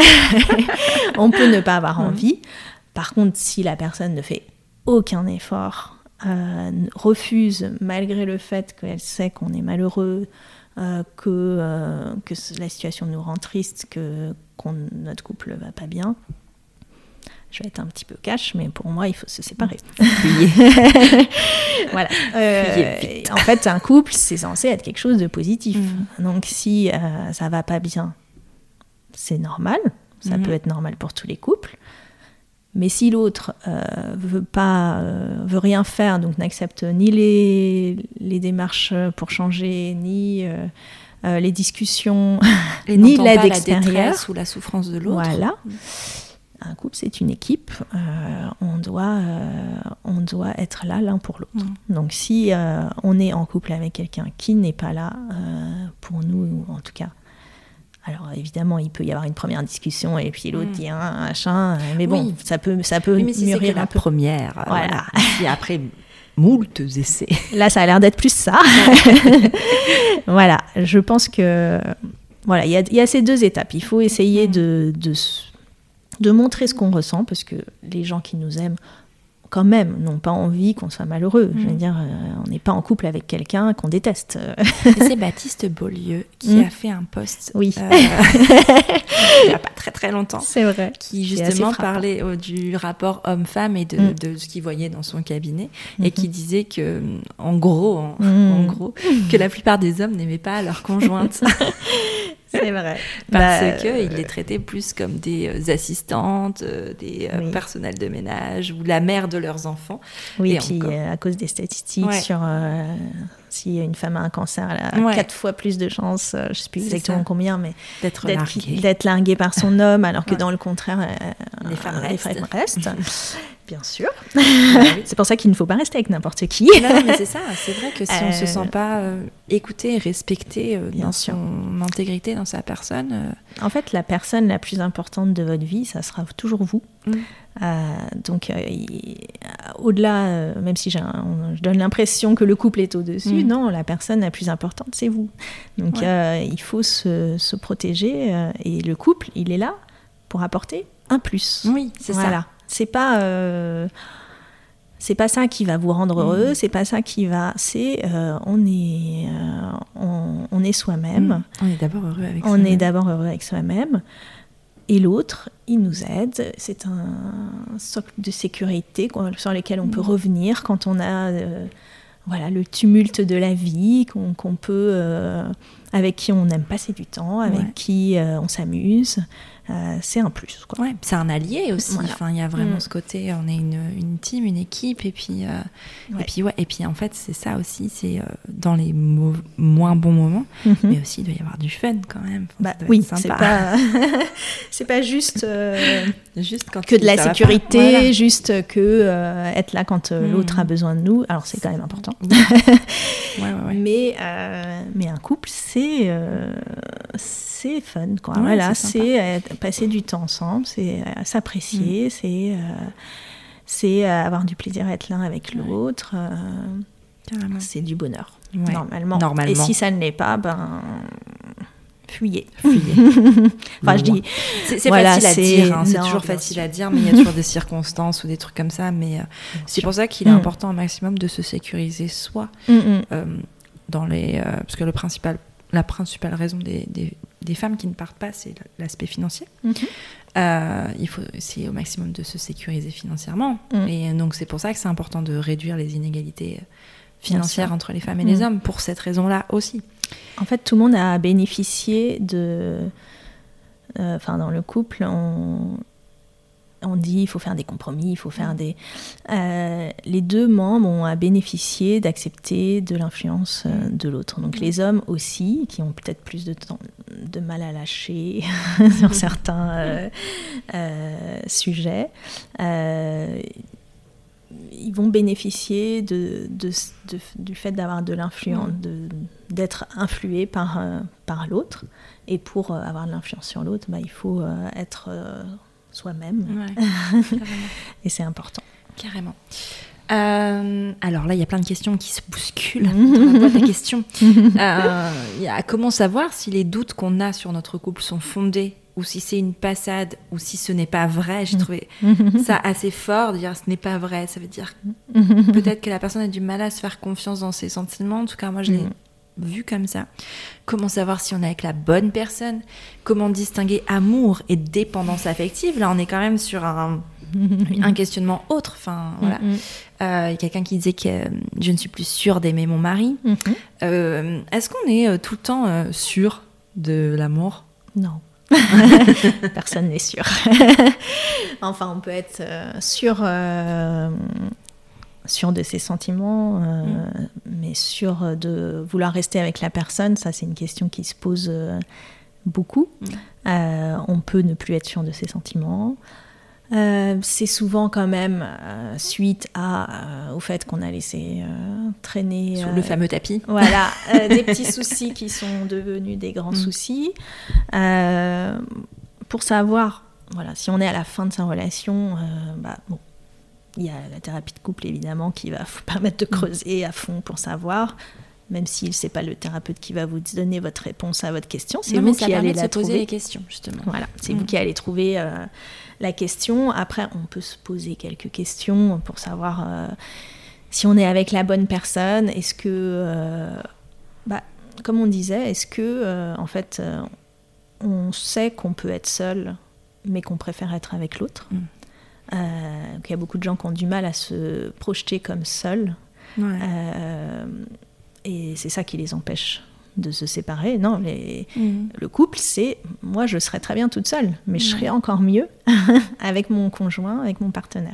on peut ne pas avoir envie. Par contre, si la personne ne fait aucun effort, euh, refuse malgré le fait qu'elle sait qu'on est malheureux, euh, que, euh, que la situation nous rend triste, que qu'on, notre couple ne va pas bien, je vais être un petit peu cash, mais pour moi, il faut se séparer. Voilà. Euh, en fait, un couple, c'est censé être quelque chose de positif. Mmh. Donc, si euh, ça va pas bien, c'est normal. Ça mmh. peut être normal pour tous les couples. Mais si l'autre euh, veut pas, euh, veut rien faire, donc n'accepte ni les, les démarches pour changer, ni euh, euh, les discussions, et ni l'aide pas extérieure, la détresse ou la souffrance de l'autre. Voilà. Un couple, c'est une équipe. Euh, on doit, euh, on doit être là l'un pour l'autre. Mmh. Donc, si euh, on est en couple avec quelqu'un qui n'est pas là euh, pour nous, en tout cas. Alors évidemment, il peut y avoir une première discussion et puis l'autre mmh. dit un machin, mais bon, oui. ça peut, ça peut oui, mais si mûrir c'est que un la peu. Première, voilà. Et après moult essais. Là, ça a l'air d'être plus ça. Voilà, je pense que voilà, il y a, il y a ces deux étapes. Il faut essayer mmh. de, de de montrer ce qu'on ressent parce que les gens qui nous aiment quand même n'ont pas envie qu'on soit malheureux. Mmh. Je veux dire, euh, on n'est pas en couple avec quelqu'un qu'on déteste. C'est Baptiste Beaulieu qui mmh. a fait un post oui. euh, il n'y a pas très très longtemps. C'est vrai. Qui justement parlait euh, du rapport homme-femme et de, mmh. de ce qu'il voyait dans son cabinet mmh. et qui disait que, en gros, en, mmh. en gros, que la plupart des hommes n'aimaient pas leur conjointe. C'est vrai. Parce bah, qu'ils euh... les traitaient plus comme des euh, assistantes, euh, des euh, oui. personnels de ménage ou la mère de leurs enfants. Oui, et et puis encore... euh, à cause des statistiques ouais. sur euh, si une femme a un cancer, elle a ouais. quatre fois plus de chances, euh, je ne sais plus C'est exactement ça. combien, mais d'être, d'être larguée. d'être larguée par son homme, alors que ouais. dans le contraire, euh, les femmes les restent. femmes restent. Bien sûr. Ah, oui. C'est pour ça qu'il ne faut pas rester avec n'importe qui. Non, mais c'est ça. C'est vrai que si euh... on ne se sent pas euh, écouté et respecté euh, dans sûr. son intégrité, dans sa personne... Euh... En fait, la personne la plus importante de votre vie, ça sera toujours vous. Mm. Euh, donc, euh, il, au-delà, euh, même si j'ai un, on, je donne l'impression que le couple est au-dessus, mm. non, la personne la plus importante, c'est vous. Donc, ouais. euh, il faut se, se protéger. Euh, et le couple, il est là pour apporter un plus. Oui, c'est voilà. ça. C'est pas, euh, c'est pas ça qui va vous rendre heureux, mmh. c'est pas ça qui va. C'est euh, on est, euh, on, on est soi-même. Mmh. On est d'abord heureux avec on soi-même. On est d'abord heureux avec soi-même. Et l'autre, il nous aide. C'est un socle de sécurité quoi, sur lequel on mmh. peut revenir quand on a euh, voilà, le tumulte de la vie, qu'on, qu'on peut, euh, avec qui on aime passer du temps, avec ouais. qui euh, on s'amuse. Euh, c'est un plus. Quoi. Ouais, c'est un allié aussi. Voilà. Enfin, il y a vraiment mmh. ce côté, on est une, une team, une équipe, et puis, euh, ouais. et puis ouais, et puis en fait c'est ça aussi, c'est euh, dans les mo- moins bons moments, mmh. mais aussi il doit y avoir du fun quand même. Enfin, bah, oui, c'est pas, c'est pas juste, euh, juste quand que de la sécurité, voilà. juste que euh, être là quand euh, mmh. l'autre a besoin de nous. Alors c'est quand même important. ouais, ouais, ouais. Mais euh, mais un couple, c'est euh, c'est fun quoi. Ouais, voilà, c'est, c'est euh, passer du temps ensemble, c'est euh, s'apprécier, mmh. c'est, euh, c'est euh, avoir du plaisir à être l'un avec ouais. l'autre. Euh, c'est du bonheur, ouais. normalement. normalement. Et si ça ne l'est pas, ben fuyez. fuyez. Enfin, je dis. C'est, c'est voilà, facile à c'est... dire, hein, c'est non, toujours facile sûr. à dire, mais il y a toujours des circonstances ou des trucs comme ça. Mais euh, c'est pour ça qu'il est mmh. important au maximum de se sécuriser soi. Mmh. Euh, dans les, euh, parce que le principal, la principale raison des, des des femmes qui ne partent pas, c'est l'aspect financier. Mmh. Euh, il faut essayer au maximum de se sécuriser financièrement. Mmh. Et donc, c'est pour ça que c'est important de réduire les inégalités financières entre les femmes et mmh. les hommes, pour cette raison-là aussi. En fait, tout le monde a bénéficié de... Enfin, euh, dans le couple, on... on dit il faut faire des compromis, il faut faire mmh. des... Euh, les deux membres ont à bénéficier d'accepter de l'influence euh, de l'autre. Donc mmh. les hommes aussi, qui ont peut-être plus de, temps, de mal à lâcher sur certains euh, euh, sujets, euh, ils vont bénéficier de, de, de, du fait d'avoir de l'influence, mmh. de, d'être influés par, euh, par l'autre. Et pour euh, avoir de l'influence sur l'autre, bah, il faut euh, être... Euh, soi-même. Ouais, et c'est important. Carrément. Euh, alors là, il y a plein de questions qui se bousculent dans la boîte à questions. Euh, y a, comment savoir si les doutes qu'on a sur notre couple sont fondés, ou si c'est une passade, ou si ce n'est pas vrai. J'ai trouvé ça assez fort de dire ce n'est pas vrai. Ça veut dire peut-être que la personne a du mal à se faire confiance dans ses sentiments. En tout cas, moi, je l'ai vu comme ça. Comment savoir si on est avec la bonne personne? Comment distinguer amour et dépendance affective? Là, on est quand même sur un, un questionnement autre. Enfin, voilà. Il mm-hmm. euh, y a quelqu'un qui disait que euh, je ne suis plus sûre d'aimer mon mari. Mm-hmm. Euh, est-ce qu'on est euh, tout le temps euh, sûr de l'amour ? Non. Personne n'est sûr. Enfin, on peut être euh, sûr, euh, sûr de ses sentiments, euh, mm. mais sûr de vouloir rester avec la personne, ça c'est une question qui se pose euh, beaucoup. Mm. Euh, on peut ne plus être sûr de ses sentiments. Euh, c'est souvent quand même euh, suite à, euh, au fait qu'on a laissé euh, traîner... Sous euh, le fameux tapis. Voilà, euh, des petits soucis qui sont devenus des grands mm. soucis. Euh, pour savoir, voilà, si on est à la fin de sa relation, euh, bah, bon, il y a la thérapie de couple évidemment qui va vous permettre de creuser à fond pour savoir... Même si c'est pas le thérapeute qui va vous donner votre réponse à votre question, c'est non, vous qui allez la trouver. Poser les questions, justement. Voilà, c'est mmh. vous qui allez trouver euh, la question. Après, on peut se poser quelques questions pour savoir euh, si on est avec la bonne personne. Est-ce que, euh, bah, comme on disait, est-ce que, euh, en fait, euh, on sait qu'on peut être seul, mais qu'on préfère être avec l'autre. Mmh. Euh, il y a beaucoup de gens qui ont du mal à se projeter comme seuls. Ouais. Euh, Et c'est ça qui les empêche de se séparer. Non, les... mmh. le couple, c'est... Moi, je serais très bien toute seule, mais mmh. je serais encore mieux avec mon conjoint, avec mon partenaire.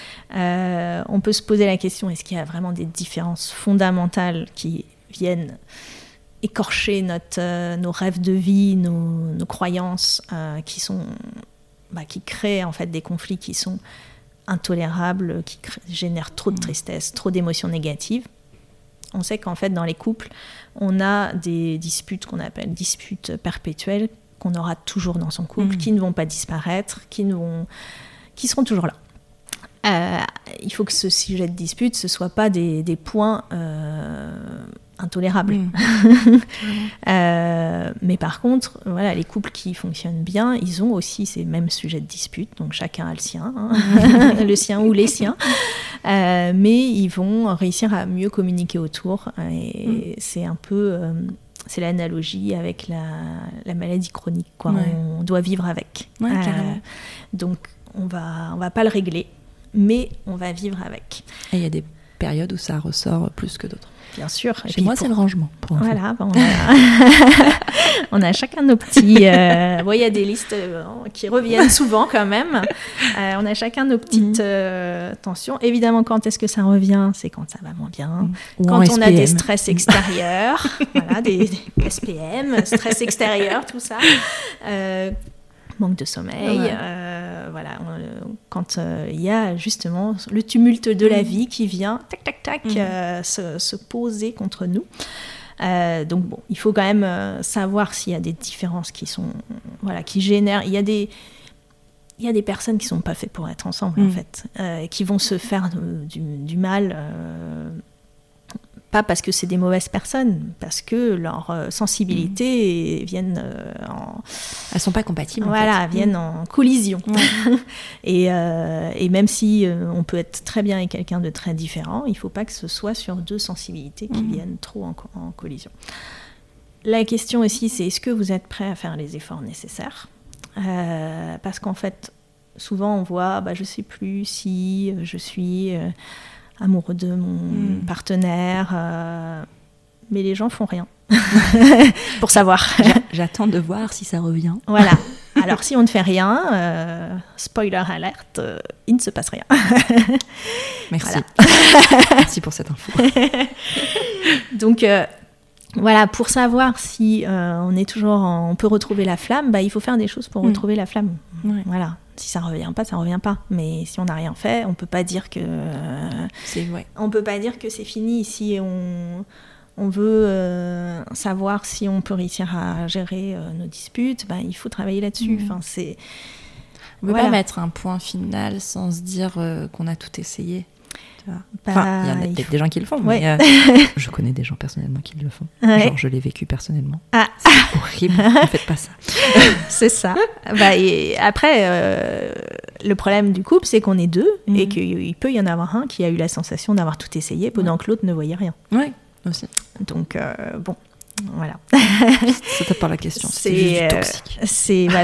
Euh, on peut se poser la question, est-ce qu'il y a vraiment des différences fondamentales qui viennent écorcher notre, euh, nos rêves de vie, nos, nos croyances, euh, qui, sont, bah, qui créent en fait des conflits qui sont intolérables, qui crée, génèrent trop de tristesse, trop d'émotions négatives. On sait qu'en fait, dans les couples, on a des disputes qu'on appelle disputes perpétuelles, qu'on aura toujours dans son couple, mmh. qui ne vont pas disparaître, qui, ne vont... qui seront toujours là. Euh, il faut que ce sujet de dispute, ce ne soit pas des, des points euh, intolérables. Mmh. euh, mais par contre, voilà, les couples qui fonctionnent bien, ils ont aussi ces mêmes sujets de dispute, donc chacun a le sien, hein, le sien ou les siens. Euh, mais ils vont réussir à mieux communiquer autour et mmh. c'est un peu euh, c'est l'analogie avec la, la maladie chronique quoi. Ouais. On doit vivre avec ouais, euh, donc on va, on va pas le régler mais on va vivre avec et il y a des périodes où ça ressort plus que d'autres. Bien sûr. Et Chez moi, pour... c'est le rangement. Voilà, bon, on, a... on a chacun nos petits... Euh... Bon, il y a des listes euh, qui reviennent souvent quand même. Euh, on a chacun nos petites euh, tensions. Évidemment, quand est-ce que ça revient ? C'est quand ça va moins bien. Mmh. Quand on S P M. A des stress extérieurs, voilà, des, des S P M, stress extérieur, tout ça. Euh, manque de sommeil, ouais. euh, voilà, on, quand il euh, y a justement le tumulte de la vie qui vient, tac, tac, tac, mmh. euh, se, se poser contre nous. Euh, donc bon, il faut quand même euh, savoir s'il y a des différences qui sont, voilà, qui génèrent. Il y a des, il y a des personnes qui sont pas faites pour être ensemble mmh. en fait, euh, qui vont se faire du, du mal. Euh, Pas parce que c'est des mauvaises personnes, parce que leurs euh, sensibilités mmh. viennent euh, en... Elles sont pas compatibles. Voilà, en fait. viennent mmh. en collision. Ouais. et, euh, et même si euh, on peut être très bien avec quelqu'un de très différent, il faut pas que ce soit sur deux sensibilités qui mmh. viennent trop en, en collision. La question aussi, c'est est-ce que vous êtes prêt à faire les efforts nécessaires ? euh, Parce qu'en fait, souvent on voit, bah, je sais plus si je suis... Euh, amoureux de mon mmh. partenaire, euh, mais les gens font rien pour savoir. J'attends de voir si ça revient. Voilà. Alors si on ne fait rien, euh, spoiler alerte, euh, il ne se passe rien. Merci. Voilà. Merci pour cette info. Donc euh, voilà, pour savoir si euh, on est toujours, en, on peut retrouver la flamme, bah, il faut faire des choses pour mmh. retrouver la flamme. Ouais. Voilà. Si ça revient pas, ça revient pas. Mais si on n'a rien fait, on peut pas dire que euh, c'est vrai. On peut pas dire que c'est fini. Si on on veut euh, savoir si on peut réussir à gérer euh, nos disputes, ben il faut travailler là-dessus. Mmh. Enfin c'est. On peut voilà. pas mettre un point final sans se dire euh, qu'on a tout essayé. Bah, enfin, il y en a peut-être faut... des gens qui le font, ouais. mais euh, je connais des gens personnellement qui le font. Ouais. Genre, je l'ai vécu personnellement. Ah. C'est horrible, ne faites pas ça. C'est ça. Bah, et après, euh, le problème du couple, c'est qu'on est deux mmh. et qu'il peut y en avoir un qui a eu la sensation d'avoir tout essayé pendant ouais. que l'autre ne voyait rien. Oui, aussi. Donc, euh, bon, voilà. C'était pas la question, c'est juste du toxique. Euh, c'est, voilà.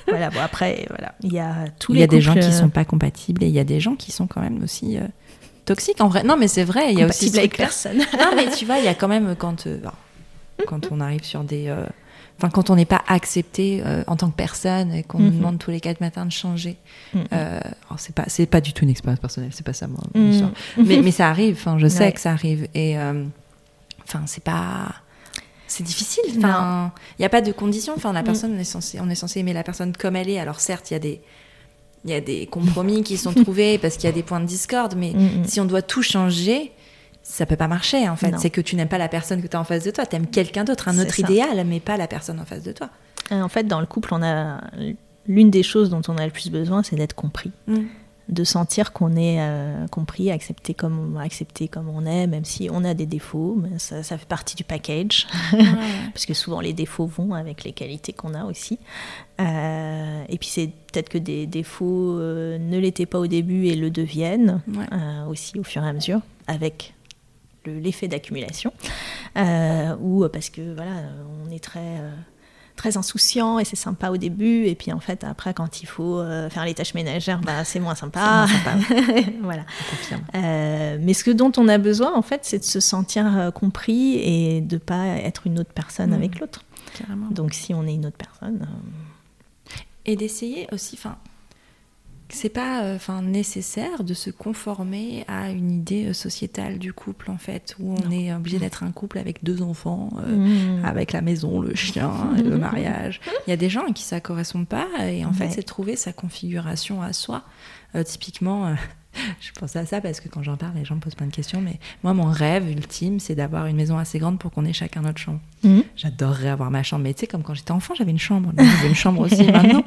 voilà, bon, après, voilà, il y a tous il les y a couples... des gens qui sont pas compatibles et il y a des gens qui sont quand même aussi euh, toxiques en vrai. Non, mais c'est vrai, il y a aussi... Compatibles avec personne. Non, mais tu vois, il y a quand même quand, euh, quand on arrive sur des... Euh, Enfin, quand on n'est pas accepté euh, en tant que personne et qu'on mm-hmm. nous demande tous les quatre matins de changer, mm-hmm. euh, alors c'est pas c'est pas du tout une expérience personnelle, c'est pas ça moi. Mm-hmm. Mais mais ça arrive. Enfin, je sais ouais. que ça arrive et euh, enfin c'est pas c'est difficile. Enfin, il y a pas de conditions. Enfin, la personne mm. on est censé on est censé aimer la personne comme elle est. Alors certes, il y a des il y a des compromis qui sont trouvés parce qu'il y a des points de discorde, mais mm-hmm. si on doit tout changer, ça peut pas marcher en fait. Non. C'est que tu n'aimes pas la personne que tu as en face de toi, tu aimes quelqu'un d'autre, un autre idéal, mais pas la personne en face de toi. En fait, dans le couple, on a l'une des choses dont on a le plus besoin, c'est d'être compris, mm. de sentir qu'on est euh, compris, accepté comme accepté comme on est, même si on a des défauts, mais ça, ça fait partie du package, ouais. parce que souvent les défauts vont avec les qualités qu'on a aussi. Euh, et puis c'est peut-être que des défauts euh, ne l'étaient pas au début et le deviennent ouais. euh, aussi au fur et à mesure, avec Le, l'effet d'accumulation euh, ou parce que voilà on est très euh, très insouciant et c'est sympa au début et puis en fait après quand il faut euh, faire les tâches ménagères bah c'est moins sympa, c'est moins sympa. Voilà euh, mais ce que dont on a besoin en fait c'est de se sentir euh, compris et de pas être une autre personne mmh. avec l'autre. Carrément. Donc si on est une autre personne euh... et d'essayer aussi enfin c'est pas enfin euh, nécessaire de se conformer à une idée euh, sociétale du couple en fait où on non. est obligé d'être un couple avec deux enfants euh, mmh. avec la maison, le chien, et le mariage. Il y a des gens à qui ça correspond pas et en ouais. fait c'est de trouver sa configuration à soi. Euh, typiquement euh, je pensais à ça parce que quand j'en parle les gens me posent plein de questions, mais moi mon rêve ultime c'est d'avoir une maison assez grande pour qu'on ait chacun notre chambre. Mmh. J'adorerais avoir ma chambre, mais tu sais comme quand j'étais enfant j'avais une chambre, j'ai une chambre aussi maintenant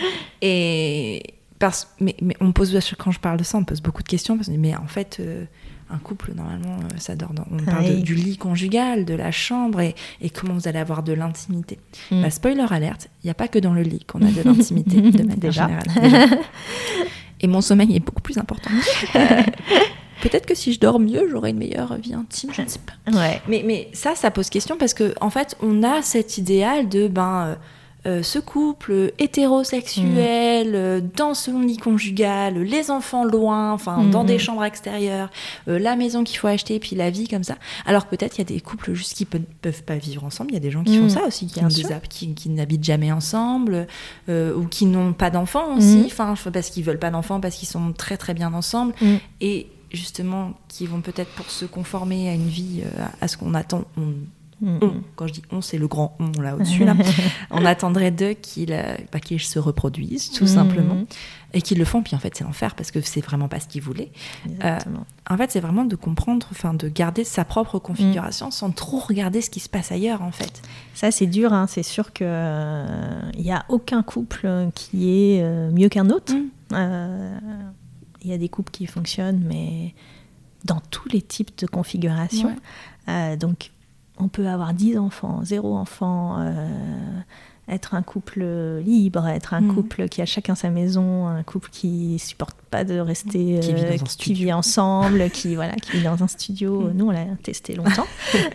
et Parce, mais, mais on pose, quand je parle de ça, on pose beaucoup de questions. Parce, mais en fait, euh, un couple, normalement, euh, ça dort dans, on parle oui. de, du lit conjugal, de la chambre et, et comment vous allez avoir de l'intimité. Mm. Bah, spoiler alerte, il n'y a pas que dans le lit qu'on a de l'intimité, de manière déjà. générale. Déjà. Et mon sommeil est beaucoup plus important. Euh, peut-être que si je dors mieux, j'aurai une meilleure vie intime, je ne sais pas. Ouais. Mais, mais ça, ça pose question parce qu'en en fait, on a cet idéal de... ben. Euh, Euh, ce couple hétérosexuel, mmh. euh, dans son lit conjugal, les enfants loin, enfin mmh. dans des chambres extérieures, euh, la maison qu'il faut acheter, puis la vie comme ça. Alors peut-être il y a des couples juste qui pe- peuvent pas vivre ensemble. Il y a des gens qui mmh. font ça aussi, qui, ont des ap- qui, qui n'habitent jamais ensemble, euh, ou qui n'ont pas d'enfants aussi, enfin mmh. parce qu'ils veulent pas d'enfants, parce qu'ils sont très très bien ensemble, mmh. et justement qui vont peut-être pour se conformer à une vie, euh, à ce qu'on attend. On, On, quand je dis on, c'est le grand on là au-dessus là. On attendrait d'eux qu'ils, bah, qu'ils se reproduisent tout mmh. simplement et qu'ils le font, puis en fait c'est l'enfer parce que c'est vraiment pas ce qu'ils voulaient. Euh, en fait c'est vraiment de comprendre, enfin de garder sa propre configuration mmh. sans trop regarder ce qui se passe ailleurs en fait. Ça c'est dur, hein. C'est sûr qu'il n'y euh, a aucun couple qui est euh, mieux qu'un autre. Il mmh. euh, y a des couples qui fonctionnent mais dans tous les types de configurations. Ouais. Euh, donc on peut avoir dix enfants, zéro enfant, euh, être un couple libre, être un mmh. couple qui a chacun sa maison, un couple qui supporte pas de rester, qui, vit, euh, qui vit ensemble, qui, voilà, qui vit dans un studio. Mmh. Nous, on l'a testé longtemps.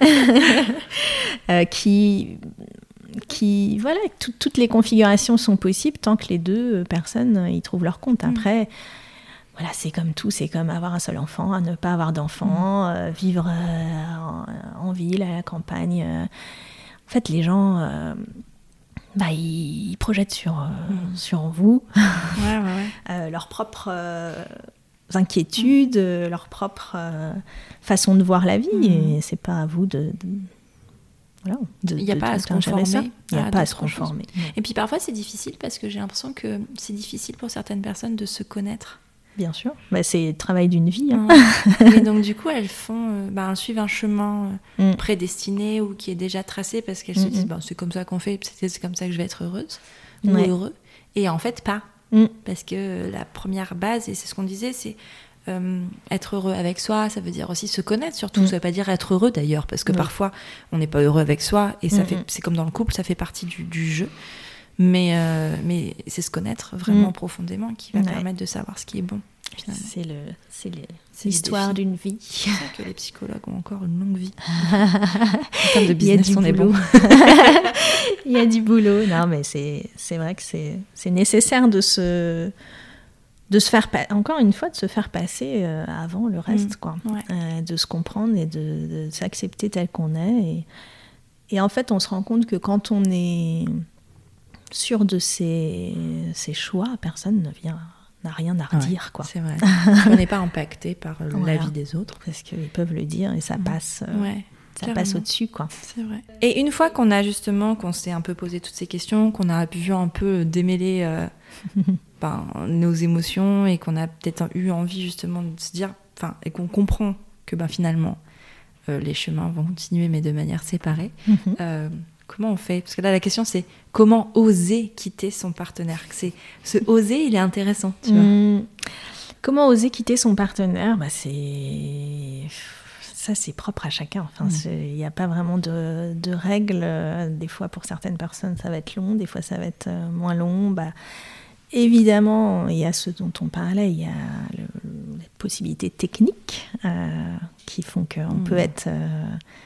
euh, qui, qui, voilà, tout, toutes les configurations sont possibles tant que les deux personnes y trouvent leur compte. Après, mmh. voilà, c'est comme tout, c'est comme avoir un seul enfant, à ne pas avoir d'enfant, mmh. euh, vivre euh, en, en ville, à la campagne. Euh. En fait, les gens, euh, bah, ils, ils projettent sur, euh, mmh. sur vous ouais, ouais, ouais. euh, leurs propres euh, inquiétudes, mmh. leur propre euh, façon de voir la vie. Mmh. Et c'est pas à vous de... de voilà, il n'y a, pas à se conformer. Il n'y a pas à se conformer. Et puis parfois, c'est difficile parce que j'ai l'impression que c'est difficile pour certaines personnes de se connaître. Bien sûr, bah, c'est le travail d'une vie. Hein. Et donc du coup, elles font, euh, bah, elles suivent un chemin euh, mm. prédestiné ou qui est déjà tracé parce qu'elles mm-hmm. se disent, bah, c'est comme ça qu'on fait, c'est, c'est comme ça que je vais être heureuse ouais. ou heureux. Et en fait, pas. Mm. Parce que la première base, et c'est ce qu'on disait, c'est euh, être heureux avec soi, ça veut dire aussi se connaître surtout. Mm. Ça veut pas dire être heureux d'ailleurs, parce que mm. parfois, on n'est pas heureux avec soi et ça mm-hmm. fait, c'est comme dans le couple, ça fait partie du, du jeu. Mais, euh, mais c'est se connaître vraiment mmh. profondément qui va ouais. permettre de savoir ce qui est bon. finalement. C'est, le, c'est, le, c'est l'histoire d'une vie. C'est ça que les psychologues ont encore une longue vie. En termes de business, on est bon. Il y a du boulot. Non, mais c'est, c'est vrai que c'est, c'est nécessaire de se... de se faire pa- encore une fois de se faire passer euh, avant le reste, mmh, quoi. Ouais. Euh, de se comprendre et de, de s'accepter tel qu'on est et, et en fait on se rend compte que quand on est sûr de ses, ses choix, personne ne vient n'a rien à redire, ouais, quoi. C'est vrai. On n'est pas impacté par voilà. la vie des autres parce qu'ils peuvent le dire et ça passe euh, ouais, ça passe au-dessus, quoi. C'est vrai. Et une fois qu'on a justement qu'on s'est un peu posé toutes ces questions, qu'on a pu un peu démêler euh, ben, nos émotions et qu'on a peut-être eu envie justement de se dire, enfin, et qu'on comprend que ben, finalement euh, les chemins vont continuer mais de manière séparée, mm-hmm. euh, comment on fait ? Parce que là la question c'est comment oser quitter son partenaire. C'est, ce oser il est intéressant, tu vois. Mmh. Comment oser quitter son partenaire ? Bah, c'est... Ça, c'est propre à chacun. Enfin, il n'y a pas vraiment de, de règles. Des fois, pour certaines personnes, ça va être long. Des fois, ça va être moins long. Bah, évidemment, il y a ce dont on parlait. Il y a le, les possibilités techniques euh, qui font qu'on mmh. peut être... Euh,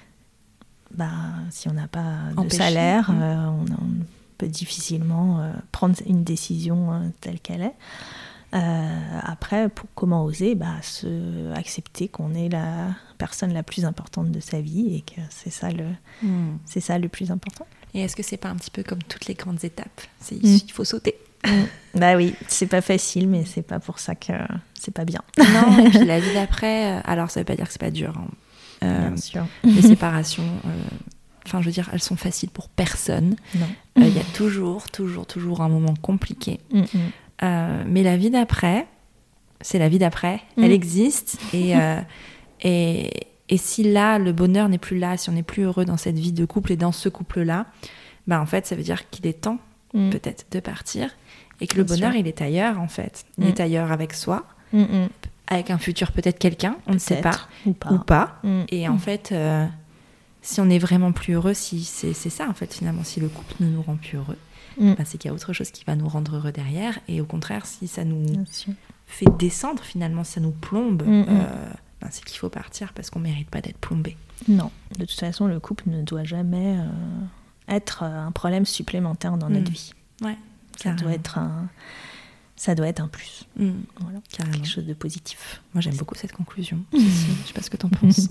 bah, si on n'a pas de Empêché. salaire, mmh. euh, on, on peut difficilement euh, prendre une décision euh, telle qu'elle est. Euh, après, pour comment oser, bah, se accepter qu'on est la personne la plus importante de sa vie et que c'est ça le, mm. c'est ça le plus important. Et est-ce que c'est pas un petit peu comme toutes les grandes étapes ? C'est, mm. Il faut sauter. Mm. Bah oui, c'est pas facile, mais c'est pas pour ça que c'est pas bien. Non, et puis la vie d'après, alors ça veut pas dire que c'est pas dur. Hein. Euh, Bien sûr. Les séparations... Euh, Enfin, je veux dire, elles sont faciles pour personne. Il euh, y a toujours, toujours, toujours un moment compliqué. Mm-hmm. Euh, mais la vie d'après, c'est la vie d'après. Mm. Elle existe. Et, euh, et, et si là, le bonheur n'est plus là, si on n'est plus heureux dans cette vie de couple et dans ce couple-là, ben en fait, ça veut dire qu'il est temps, mm. peut-être, de partir. Et que Bien le bonheur, sûr. il est ailleurs, en fait. Il mm. est ailleurs avec soi, Mm-mm. avec un futur, peut-être quelqu'un, on peut-être, ne sait pas. Ou pas. Ou pas. Mm. Et en mm. fait... Euh, si on est vraiment plus heureux, si c'est, c'est ça en fait finalement, si le couple ne nous rend plus heureux, mm. ben, c'est qu'il y a autre chose qui va nous rendre heureux derrière, et au contraire si ça nous fait descendre finalement, si ça nous plombe, mm. euh, ben, c'est qu'il faut partir parce qu'on ne mérite pas d'être plombé. Non, de toute façon le couple ne doit jamais euh, être un problème supplémentaire dans mm. notre vie. Ouais, ça doit être un... Ça doit être un plus. Mmh, voilà, carrément. Quelque chose de positif. Moi, j'aime beaucoup cette conclusion. Mmh. Cécile, je ne sais pas ce que tu en penses.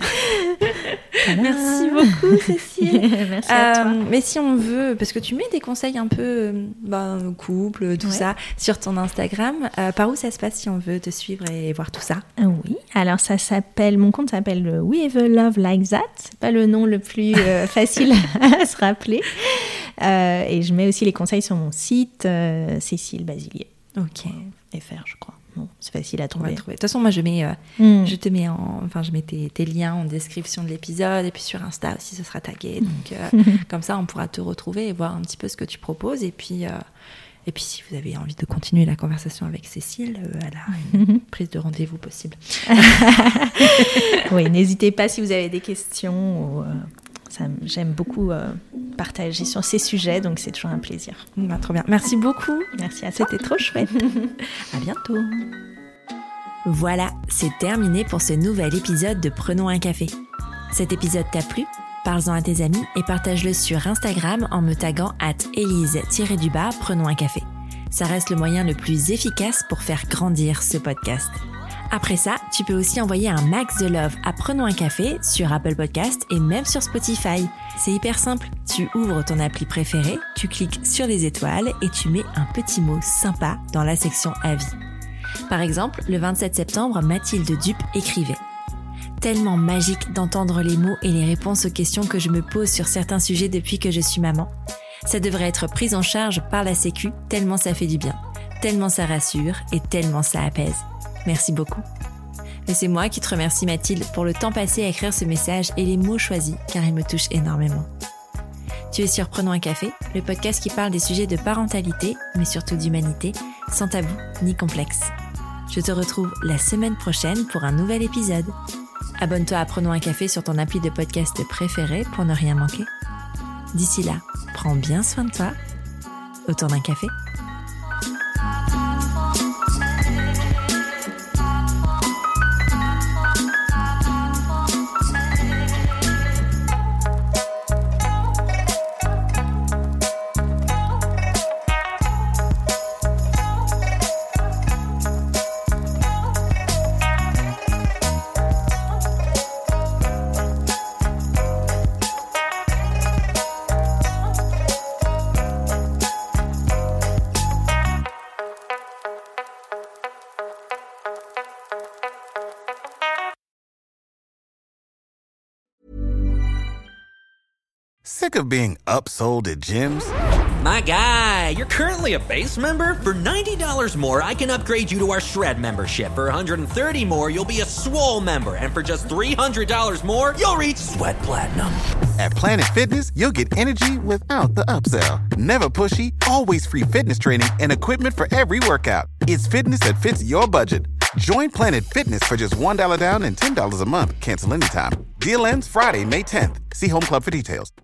Merci beaucoup, Cécile. Merci à toi. Euh, mais si on veut, parce que tu mets des conseils un peu bah, couple, tout ouais. ça, sur ton Instagram, euh, par où ça se passe si on veut te suivre et voir tout ça ? Oui, alors ça s'appelle, mon compte s'appelle We Have a Love Like That. C'est pas le nom le plus euh, facile à se rappeler. Euh, et je mets aussi les conseils sur mon site, euh, Cécile Basilier. Ok. F R, je crois. Bon, c'est facile à trouver. trouver. De toute façon, moi, je mets, euh, mm. je te mets en, enfin, je mets tes, tes liens en description de l'épisode, et puis sur Insta aussi, ce sera tagué. Donc, euh, comme ça, on pourra te retrouver et voir un petit peu ce que tu proposes. Et puis, euh, et puis, si vous avez envie de continuer la conversation avec Cécile, euh, elle a une prise de rendez-vous possible. Oui, n'hésitez pas si vous avez des questions. Ou, euh, ça, j'aime beaucoup euh, partager sur ces sujets, donc c'est toujours un plaisir. Bah, trop bien. Merci beaucoup. Merci à toi. C'était trop chouette. À bientôt. Voilà, c'est terminé pour ce nouvel épisode de Prenons un café. Cet épisode t'a plu ? Parle-en à tes amis et partage-le sur Instagram en me taguant arobase élise-du-bas Prenons un café. Ça reste le moyen le plus efficace pour faire grandir ce podcast. Après ça, tu peux aussi envoyer un max de love à Prenons un café sur Apple Podcast et même sur Spotify. C'est hyper simple. Tu ouvres ton appli préférée, tu cliques sur les étoiles et tu mets un petit mot sympa dans la section avis. Par exemple, le vingt-sept septembre, Mathilde Dupe écrivait « Tellement magique d'entendre les mots et les réponses aux questions que je me pose sur certains sujets depuis que je suis maman. Ça devrait être pris en charge par la Sécu tellement ça fait du bien, tellement ça rassure et tellement ça apaise. Merci beaucoup. » Mais c'est moi qui te remercie Mathilde pour le temps passé à écrire ce message et les mots choisis car ils me touchent énormément. Tu es sur Prenons un café, le podcast qui parle des sujets de parentalité, mais surtout d'humanité, sans tabou ni complexe. Je te retrouve la semaine prochaine pour un nouvel épisode. Abonne-toi à Prenons un café sur ton appli de podcast préféré pour ne rien manquer. D'ici là, prends bien soin de toi. Autour d'un café. Sick of being upsold at gyms? My guy, you're currently a base member? For ninety dollars more, I can upgrade you to our Shred membership. For one hundred thirty dollars more, you'll be a Swole member. And for just three hundred dollars more, you'll reach Sweat Platinum. At Planet Fitness, you'll get energy without the upsell. Never pushy, always free fitness training and equipment for every workout. It's fitness that fits your budget. Join Planet Fitness for just one dollar down and ten dollars a month. Cancel anytime. Deal ends Friday, May tenth. See Home Club for details.